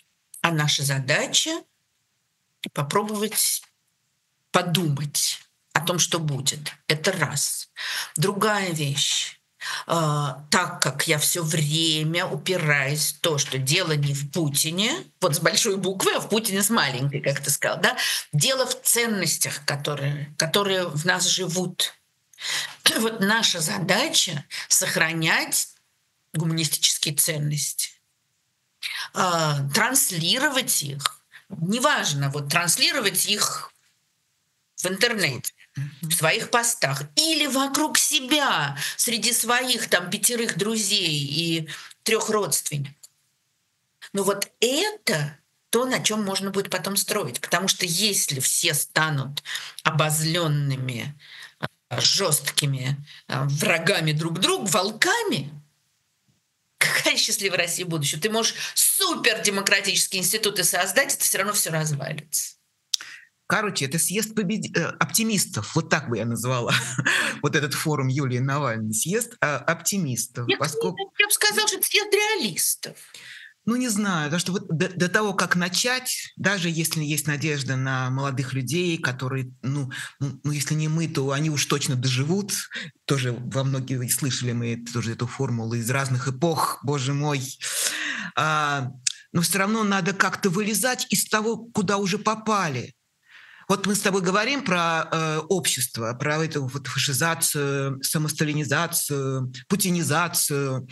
А наша задача попробовать подумать о том, что будет. Это раз. Другая вещь. А, так как я все время упираюсь в то, что дело не в Путине, вот с большой буквы, а в Путине с маленькой, как ты сказал, да, дело в ценностях, которые, которые в нас живут. Вот наша задача — сохранять гуманистические ценности, а, транслировать их. Неважно, вот транслировать их в интернете, в своих постах или вокруг себя, среди своих там пятерых друзей и трех родственников. Но вот это то, на чем можно будет потом строить. Потому что если все станут обозленными, жесткими врагами друг друга, волками, какая счастливая Россия будущего? Ты можешь супердемократические институты создать, это все равно все развалится. Короче, это съезд побед... оптимистов, вот так бы я назвала вот этот форум Юлии Навальной, съезд оптимистов. Я, Поскольку... я бы сказала, что это съезд реалистов. Ну, не знаю, потому что вот до, до того, как начать, даже если есть надежда на молодых людей, которые, ну, ну, ну, если не мы, то они уж точно доживут. Тоже во многие слышали мы тоже эту формулу из разных эпох, боже мой. А, но все равно надо как-то вылезать из того, куда уже попали. Вот мы с тобой говорим про э, общество, про эту вот фашизацию, самосталинизацию, путинизацию.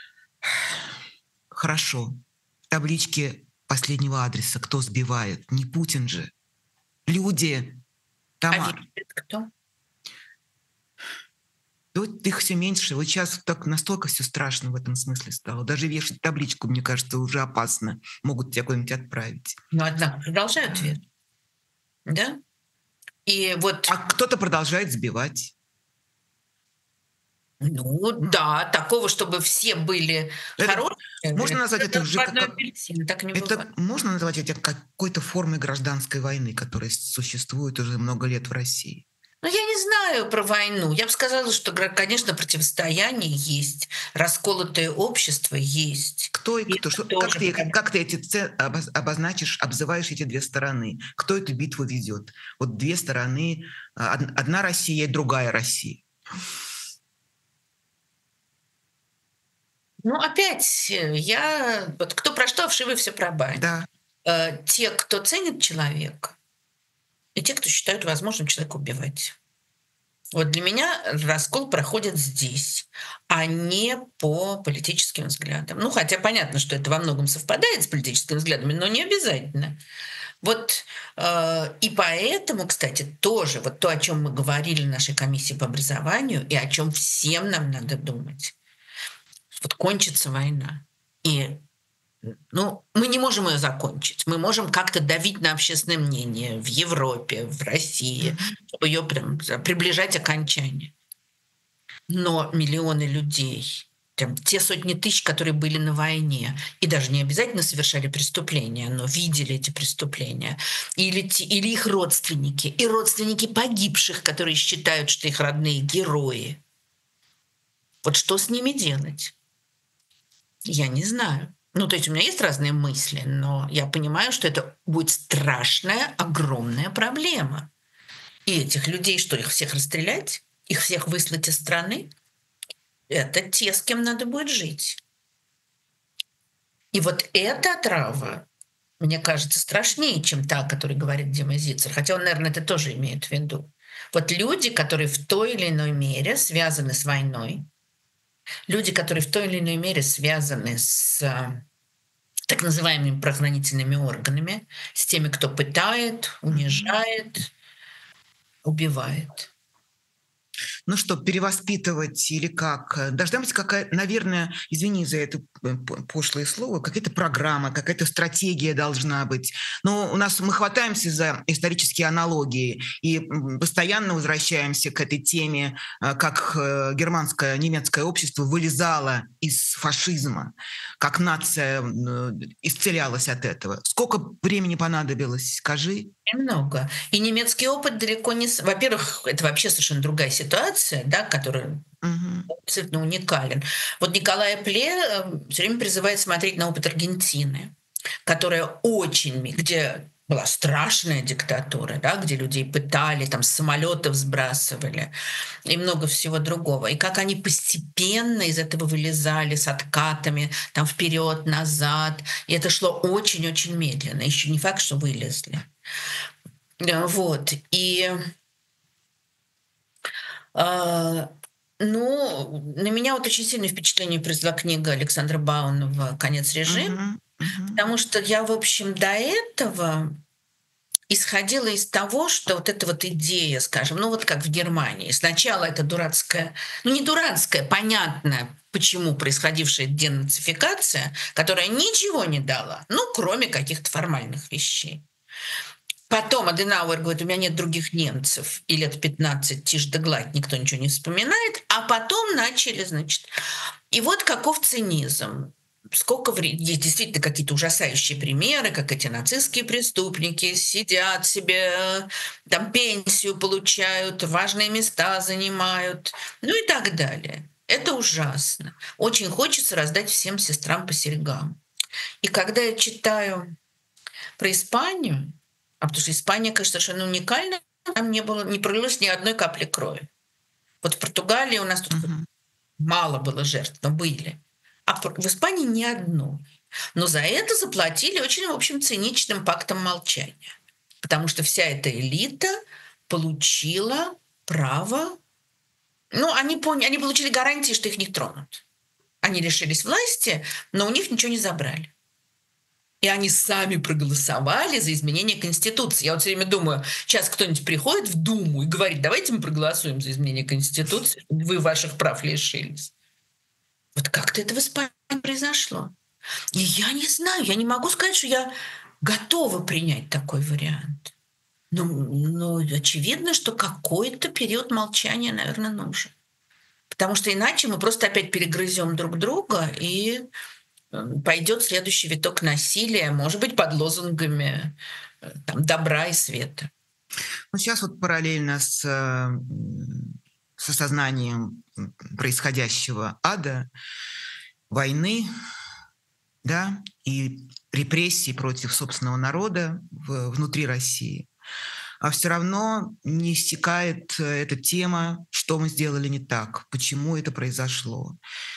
Хорошо. Таблички последнего адреса кто сбивает? Не Путин же. Люди. Тамар. А ведь кто? Вот их все меньше. Вот сейчас так настолько все страшно в этом смысле стало. Даже вешать табличку, мне кажется, уже опасно. Могут тебя куда-нибудь отправить. Ну, однако продолжают вешать. Да? И вот... А кто-то продолжает сбивать. Ну да, такого, чтобы все были это, хорошие. Можно назвать это, это уже как, апельсин, так не это можно назвать это какой-то формой гражданской войны, которая существует уже много лет в России. Ну, я не знаю про войну. Я бы сказала, что, конечно, противостояние есть, расколотое общество есть. Кто и кто? И что, как, ты, как ты эти обозначишь, обзываешь эти две стороны? Кто эту битву ведет? Вот две стороны, одна Россия и другая Россия. Ну, опять, я... Вот кто про что, вшивы все про бань. Да. Те, кто ценит человека, и те, кто считают возможным человека убивать. Вот для меня раскол проходит здесь, а не по политическим взглядам. Ну, хотя понятно, что это во многом совпадает с политическими взглядами, но не обязательно. Вот, э, и поэтому, кстати, тоже вот то, о чем мы говорили в нашей комиссии по образованию, и о чем всем нам надо думать. Вот кончится война, и ну, мы не можем ее закончить. Мы можем как-то давить на общественное мнение в Европе, в России, чтобы ее прям приближать к окончанию. Но миллионы людей, там, те сотни тысяч, которые были на войне, и даже не обязательно совершали преступления, но видели эти преступления, или, или их родственники, и родственники погибших, которые считают, что их родные герои. Вот что с ними делать? Я не знаю. Ну, то есть у меня есть разные мысли, но я понимаю, что это будет страшная, огромная проблема. И этих людей, что их всех расстрелять, их всех выслать из страны, это те, с кем надо будет жить. И вот эта отрава, мне кажется, страшнее, чем та, о которой говорит Дима Зицер. Хотя он, наверное, это тоже имеет в виду. Вот люди, которые в той или иной мере связаны с войной, люди, которые в той или иной мере связаны с так называемыми правоохранительными органами, с теми, кто пытает, унижает, убивает. Ну что, перевоспитывать или как? Должна быть какая-то, наверное, извини за это пошлое слово, какая-то программа, какая-то стратегия должна быть. Но у нас мы хватаемся за исторические аналогии и постоянно возвращаемся к этой теме, как германское, немецкое общество вылезало из фашизма, как нация исцелялась от этого. Сколько времени понадобилось, скажи? Много. И немецкий опыт далеко не... Во-первых, это вообще совершенно другая ситуация, да, которая угу. абсолютно уникален. Вот Николай Пле все время призывает смотреть на опыт Аргентины. которая очень, где была страшная диктатура, да, где людей пытали, там с самолетов сбрасывали и много всего другого. И как они постепенно из этого вылезали с откатами, там вперед, назад. И это шло очень-очень медленно. Еще не факт, что вылезли. Да, вот. И а, ну, на меня вот очень сильное впечатление произвела книга Александра Баунова «Конец режима», Мгм, мгм. потому что я, в общем, до этого исходила из того, что вот эта вот идея, скажем, ну вот как в Германии. Сначала это дурацкая, ну не дурацкая, понятная, почему происходившая денацификация, которая ничего не дала, ну кроме каких-то формальных вещей. Потом Аденауэр говорит, у меня нет других немцев, и лет пятнадцать тишь да гладь, никто ничего не вспоминает. А потом начали, значит... И вот каков цинизм. Сколько времени... Есть действительно какие-то ужасающие примеры, как эти нацистские преступники сидят себе, там пенсию получают, важные места занимают, ну и так далее. Это ужасно. Очень хочется раздать всем сестрам по серьгам. И когда я читаю про Испанию, а потому что Испания, конечно, совершенно уникальна, там не было, не пролилось ни одной капли крови. Вот в Португалии у нас тут Мгм. мало было жертв, но были. А в Испании ни одной. Но за это заплатили очень, в общем, циничным пактом молчания. Потому что вся эта элита получила право... Ну, они, поняли, они получили гарантии, что их не тронут. Они лишились власти, но у них ничего не забрали. И они сами проголосовали за изменение Конституции. Я вот все время думаю, сейчас кто-нибудь приходит в Думу и говорит, давайте мы проголосуем за изменение Конституции, чтобы вы ваших прав лишились. Вот как-то это в Испании произошло. И я не знаю, я не могу сказать, что я готова принять такой вариант. Но, но очевидно, что какой-то период молчания, наверное, нужен. Потому что иначе мы просто опять перегрызем друг друга, и пойдет следующий виток насилия, может быть, под лозунгами э, там, добра и света. Ну, сейчас вот параллельно с, э, м, с осознанием м, происходящего ада, войны, да, и репрессий против собственного народа в- внутри России, а все равно не иссякает э, эта тема, что мы сделали не так, почему это произошло.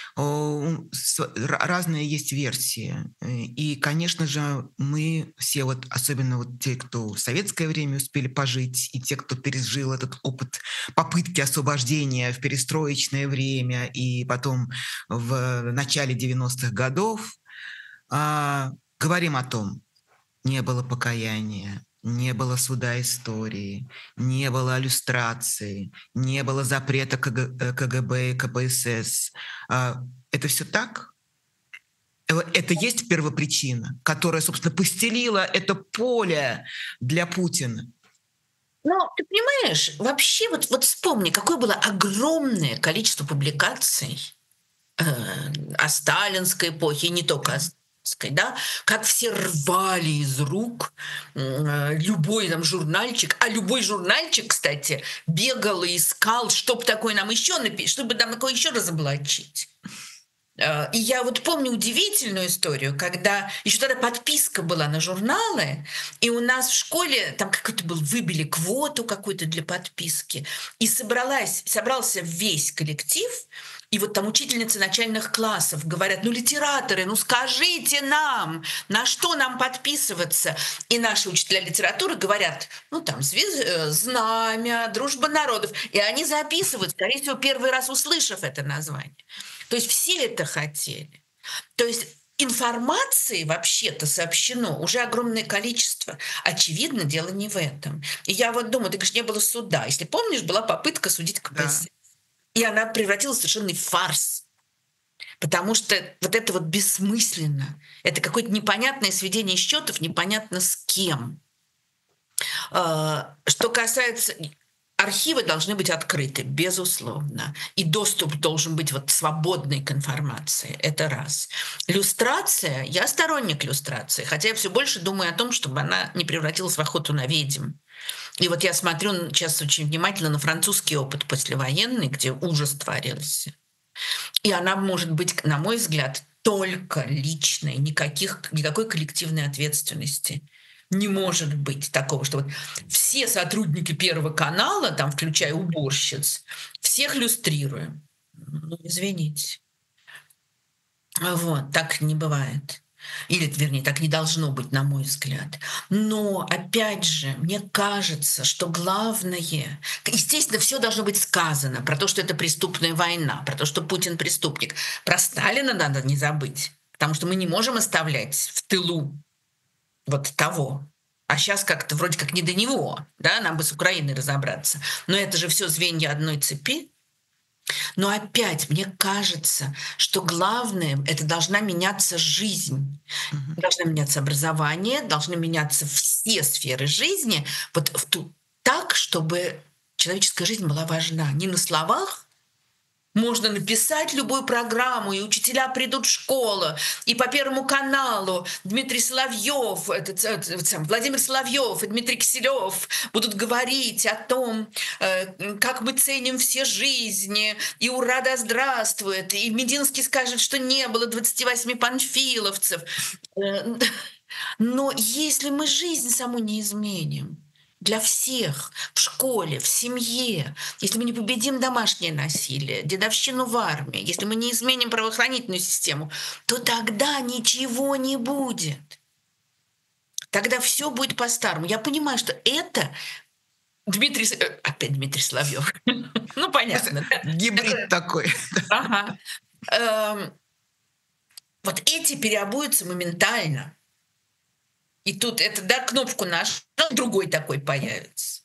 О, с- ра- Разные есть версии. Э, И, конечно же, мы все, вот, особенно вот те, кто в советское время успели пожить, и те, кто пережил этот опыт попытки освобождения в перестроечное время и потом в начале девяностых годов, а, говорим о том, не было покаяния, не было суда истории, не было люстрации, не было запрета КГ э, КГБ и КПСС. А, Это все так? Э, Это есть первопричина, которая, собственно, постелила это поле для Путина? Но ты понимаешь, вообще вот, вот вспомни, какое было огромное количество публикаций э, о сталинской эпохе, и не только о сталинской, да, как все рвали из рук э, любой там журнальчик, а любой журнальчик, кстати, бегал и искал, чтобы такое нам еще написать, чтобы нам такое еще разоблачить. Э, И я вот помню удивительную историю, когда еще тогда подписка была на журналы, и у нас в школе там какой-то был, выбили квоту какую-то для подписки, и собралась, собрался весь коллектив, и вот там учительницы начальных классов говорят, ну, литераторы, ну, скажите нам, на что нам подписываться? И наши учителя литературы говорят, ну, там, звез- э, знамя, дружба народов. И они записывают, скорее всего, первый раз услышав это название. То есть все это хотели. То есть информации вообще-то сообщено уже огромное количество. Очевидно, дело не в этом. И я вот думаю, так же не было суда. Если помнишь, была попытка судить Да. КПСС. И она превратилась в совершенный фарс. Потому что вот это вот бессмысленно. Это какое-то непонятное сведение счетов, непонятно с кем. А, Что касается... Архивы должны быть открыты, безусловно. И доступ должен быть вот свободный к информации. Это раз. Люстрация. Я сторонник люстрации, хотя я все больше думаю о том, чтобы она не превратилась в охоту на ведьм. И вот я смотрю сейчас очень внимательно на французский опыт послевоенный, где ужас творился. И она может быть, на мой взгляд, только личное, никаких, никакой коллективной ответственности. Не может быть такого, что вот все сотрудники Первого канала, там, включая уборщиц, всех люстрируем. Ну, извините. Вот, так не бывает. Или, вернее, так не должно быть, на мой взгляд. Но, опять же, мне кажется, что главное... Естественно, все должно быть сказано про то, что это преступная война, про то, что Путин преступник. Про Сталина надо не забыть, потому что мы не можем оставлять в тылу вот того. А сейчас как-то вроде как не до него, да, нам бы с Украиной разобраться. Но это же все звенья одной цепи. Но опять мне кажется, что главное — это должна меняться жизнь. Мгм. Должно меняться образование, должны меняться все сферы жизни вот в ту, так, чтобы человеческая жизнь была важна. Не на словах. Можно написать любую программу, и учителя придут в школу, и по Первому каналу Дмитрий Соловьев, этот, этот сам, Владимир Соловьев и Дмитрий Киселев будут говорить о том, э, как мы ценим все жизни, и ура, да здравствует, и Мединский скажет, что не было двадцати восьми панфиловцев. Э, Но если мы жизнь саму не изменим, для всех, в школе, в семье, если мы не победим домашнее насилие, дедовщину в армии, если мы не изменим правоохранительную систему, то тогда ничего не будет. Тогда все будет по-старому. Я понимаю, что это Дмитрий... С- э, Опять Дмитрий Соловьев. Ну, понятно. Да? Гибрид такой. Ага. Эм, Вот эти переобуются моментально. И тут это, да, кнопку наш, другой такой появится.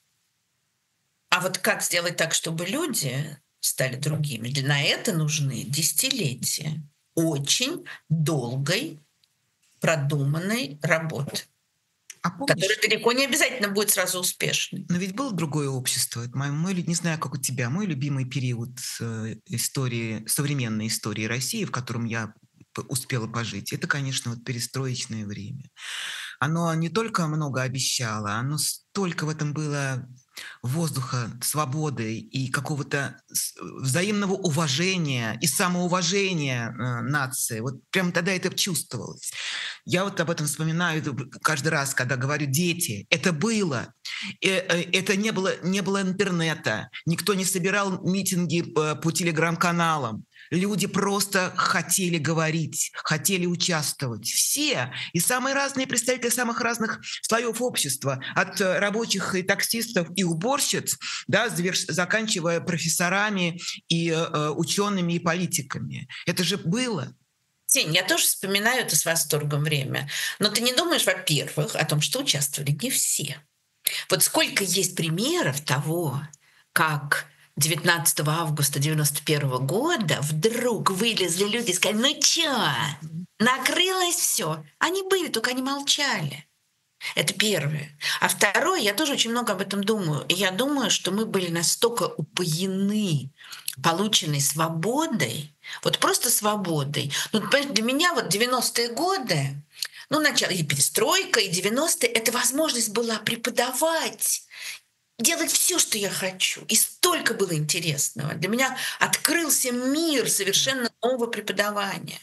А вот как сделать так, чтобы люди стали другими? Для на это нужны десятилетия очень долгой, продуманной работы, А которая помнишь, далеко не обязательно будет сразу успешной. но ведь было другое общество. Это мой, мой лю- не знаю, как у тебя, мой любимый период э, истории, современной истории России, в котором я п- успела пожить, это, конечно, вот перестроечное время. Оно не только много обещало, оно столько в этом было воздуха, свободы и какого-то с- взаимного уважения и самоуважения э, нации. Вот прям тогда это чувствовалось. Я вот об этом вспоминаю каждый раз, когда говорю «дети». Это было. Э, э, Это не было, не было интернета. Никто не собирал митинги по, по телеграм-каналам. Люди просто хотели говорить, хотели участвовать. Все. И самые разные представители самых разных слоев общества. От э, рабочих и таксистов и уборщиц, да, заверш- заканчивая профессорами и э, учеными и политиками. Это же было. Сень, я тоже вспоминаю это с восторгом время. Но ты не думаешь, во-первых, о том, что участвовали не все. Вот сколько есть примеров того, как девятнадцатого августа девяносто первого года вдруг вылезли люди и сказали: ну чё, накрылось все. Они были, только они молчали. Это первое. А второе, я тоже очень много об этом думаю. И я думаю, что мы были настолько упоены полученной свободой, вот просто свободой. Ну, понимаешь, для меня вот девяностые годы, ну, начало и перестройка, и девяностые — это возможность была преподавать, делать все, что я хочу. И столько было интересного. Для меня открылся мир совершенно нового преподавания.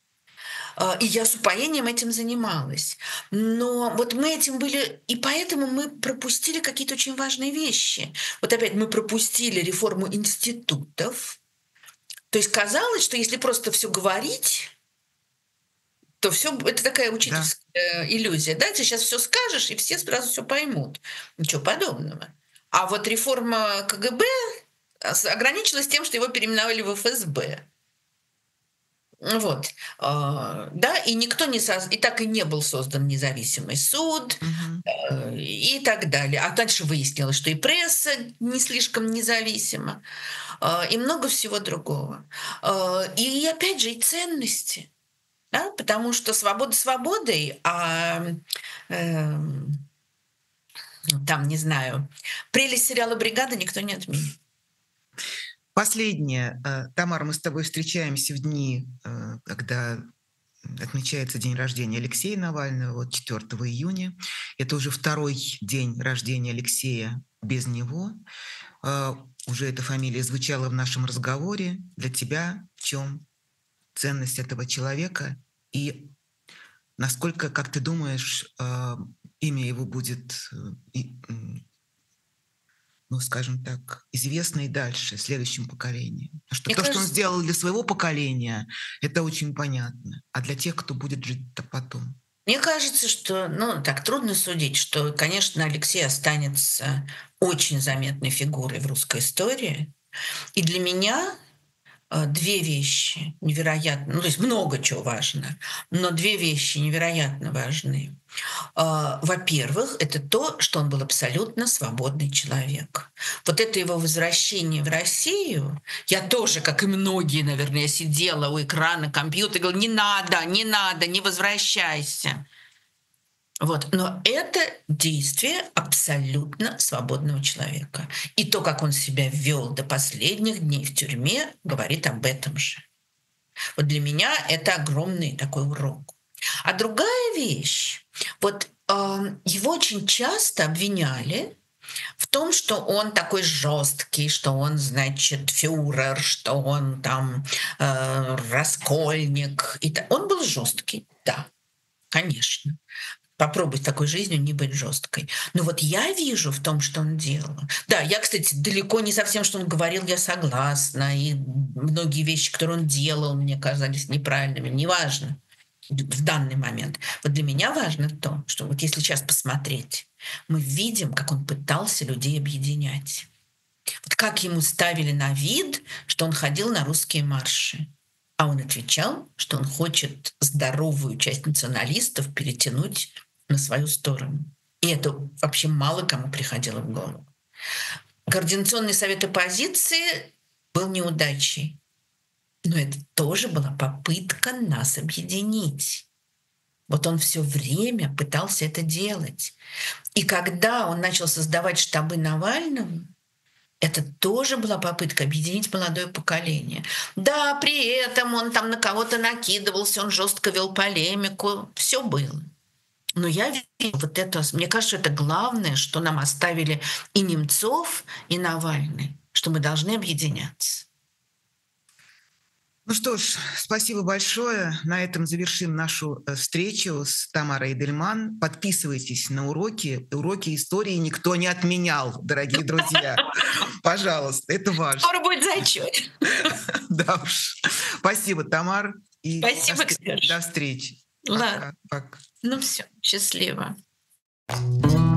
А, И я с упоением этим занималась. Но вот мы этим были, и поэтому мы пропустили какие-то очень важные вещи. Вот опять мы пропустили реформу институтов. То есть казалось, что если просто все говорить, то все это такая Да. учительская э, иллюзия. Да, ты сейчас все скажешь, и все сразу все поймут. Ничего подобного. А вот реформа ка гэ бэ с- ограничилась тем, что его переименовали в эф эс бэ. Вот, а, да, и никто не соз... и так и не был создан независимый суд, Мгм. э, и так далее. А дальше выяснилось, что и пресса не слишком независима, а, и много всего другого. А, И опять же, и ценности, да, потому что свобода свободой, а эм, там, не знаю, прелесть сериала «Бригада» никто не отменит. Последнее. Э, Тамара, мы с тобой встречаемся в дни, э, когда отмечается день рождения Алексея Навального, вот четвёртого июня. Это уже второй день рождения Алексея без него. Э, Уже эта фамилия звучала в нашем разговоре. Для тебя в чем ценность этого человека и насколько, как ты думаешь, э, имя его будет, э, и, м, ну, скажем так, известно и дальше, следующим поколениям. Потому что Мне то, что он кажется, сделал для своего поколения, это очень понятно. А для тех, кто будет жить-то потом. мне кажется, что, ну, так трудно судить, что, конечно, Алексей останется очень заметной фигурой в русской истории. И для меня э, две вещи невероятно, ну, то есть много чего важно, но две вещи невероятно важны. А, Во-первых, это то, что он был абсолютно свободный человек. Вот это его возвращение в Россию, я тоже, как и многие, наверное, я сидела у экрана компьютера и говорила, не надо, не надо, не возвращайся. Вот. Но это действие абсолютно свободного человека. И то, как он себя вел до последних дней в тюрьме, говорит об этом же. Вот для меня это огромный такой урок. А другая вещь, вот э, его очень часто обвиняли в том, что он такой жесткий, что он, значит, фюрер, что он там э, раскольник. И та- он был жесткий, да, конечно. Попробуй с такой жизнью не быть жесткой. Но вот я вижу в том, что он делал. Да, я, кстати, далеко не совсем, что он говорил, я согласна. И многие вещи, которые он делал, мне казались неправильными. Неважно в данный момент. Вот для меня важно то, что вот если сейчас посмотреть, мы видим, как он пытался людей объединять. Вот как ему ставили на вид, что он ходил на русские марши. А он отвечал, что он хочет здоровую часть националистов перетянуть на свою сторону. И это вообще мало кому приходило в голову. Координационный совет оппозиции был неудачей. Но это тоже была попытка нас объединить. Вот он все время пытался это делать. И когда он начал создавать штабы Навального, это тоже была попытка объединить молодое поколение. Да, при этом он там на кого-то накидывался, он жестко вел полемику, все было. Но я вижу вот это, мне кажется, это главное, что нам оставили и Немцов, и Навальный, что мы должны объединяться. Ну что ж, спасибо большое. На этом завершим нашу э, встречу с Тамарой Эдельман. Подписывайтесь на уроки. Уроки истории никто не отменял, дорогие друзья. Пожалуйста, это важно. Скоро будет зачет. Да уж. Спасибо, Тамар. И Спасибо, до, Ксюша. до встречи. Ладно. Пока. Пока. Ну все, счастливо.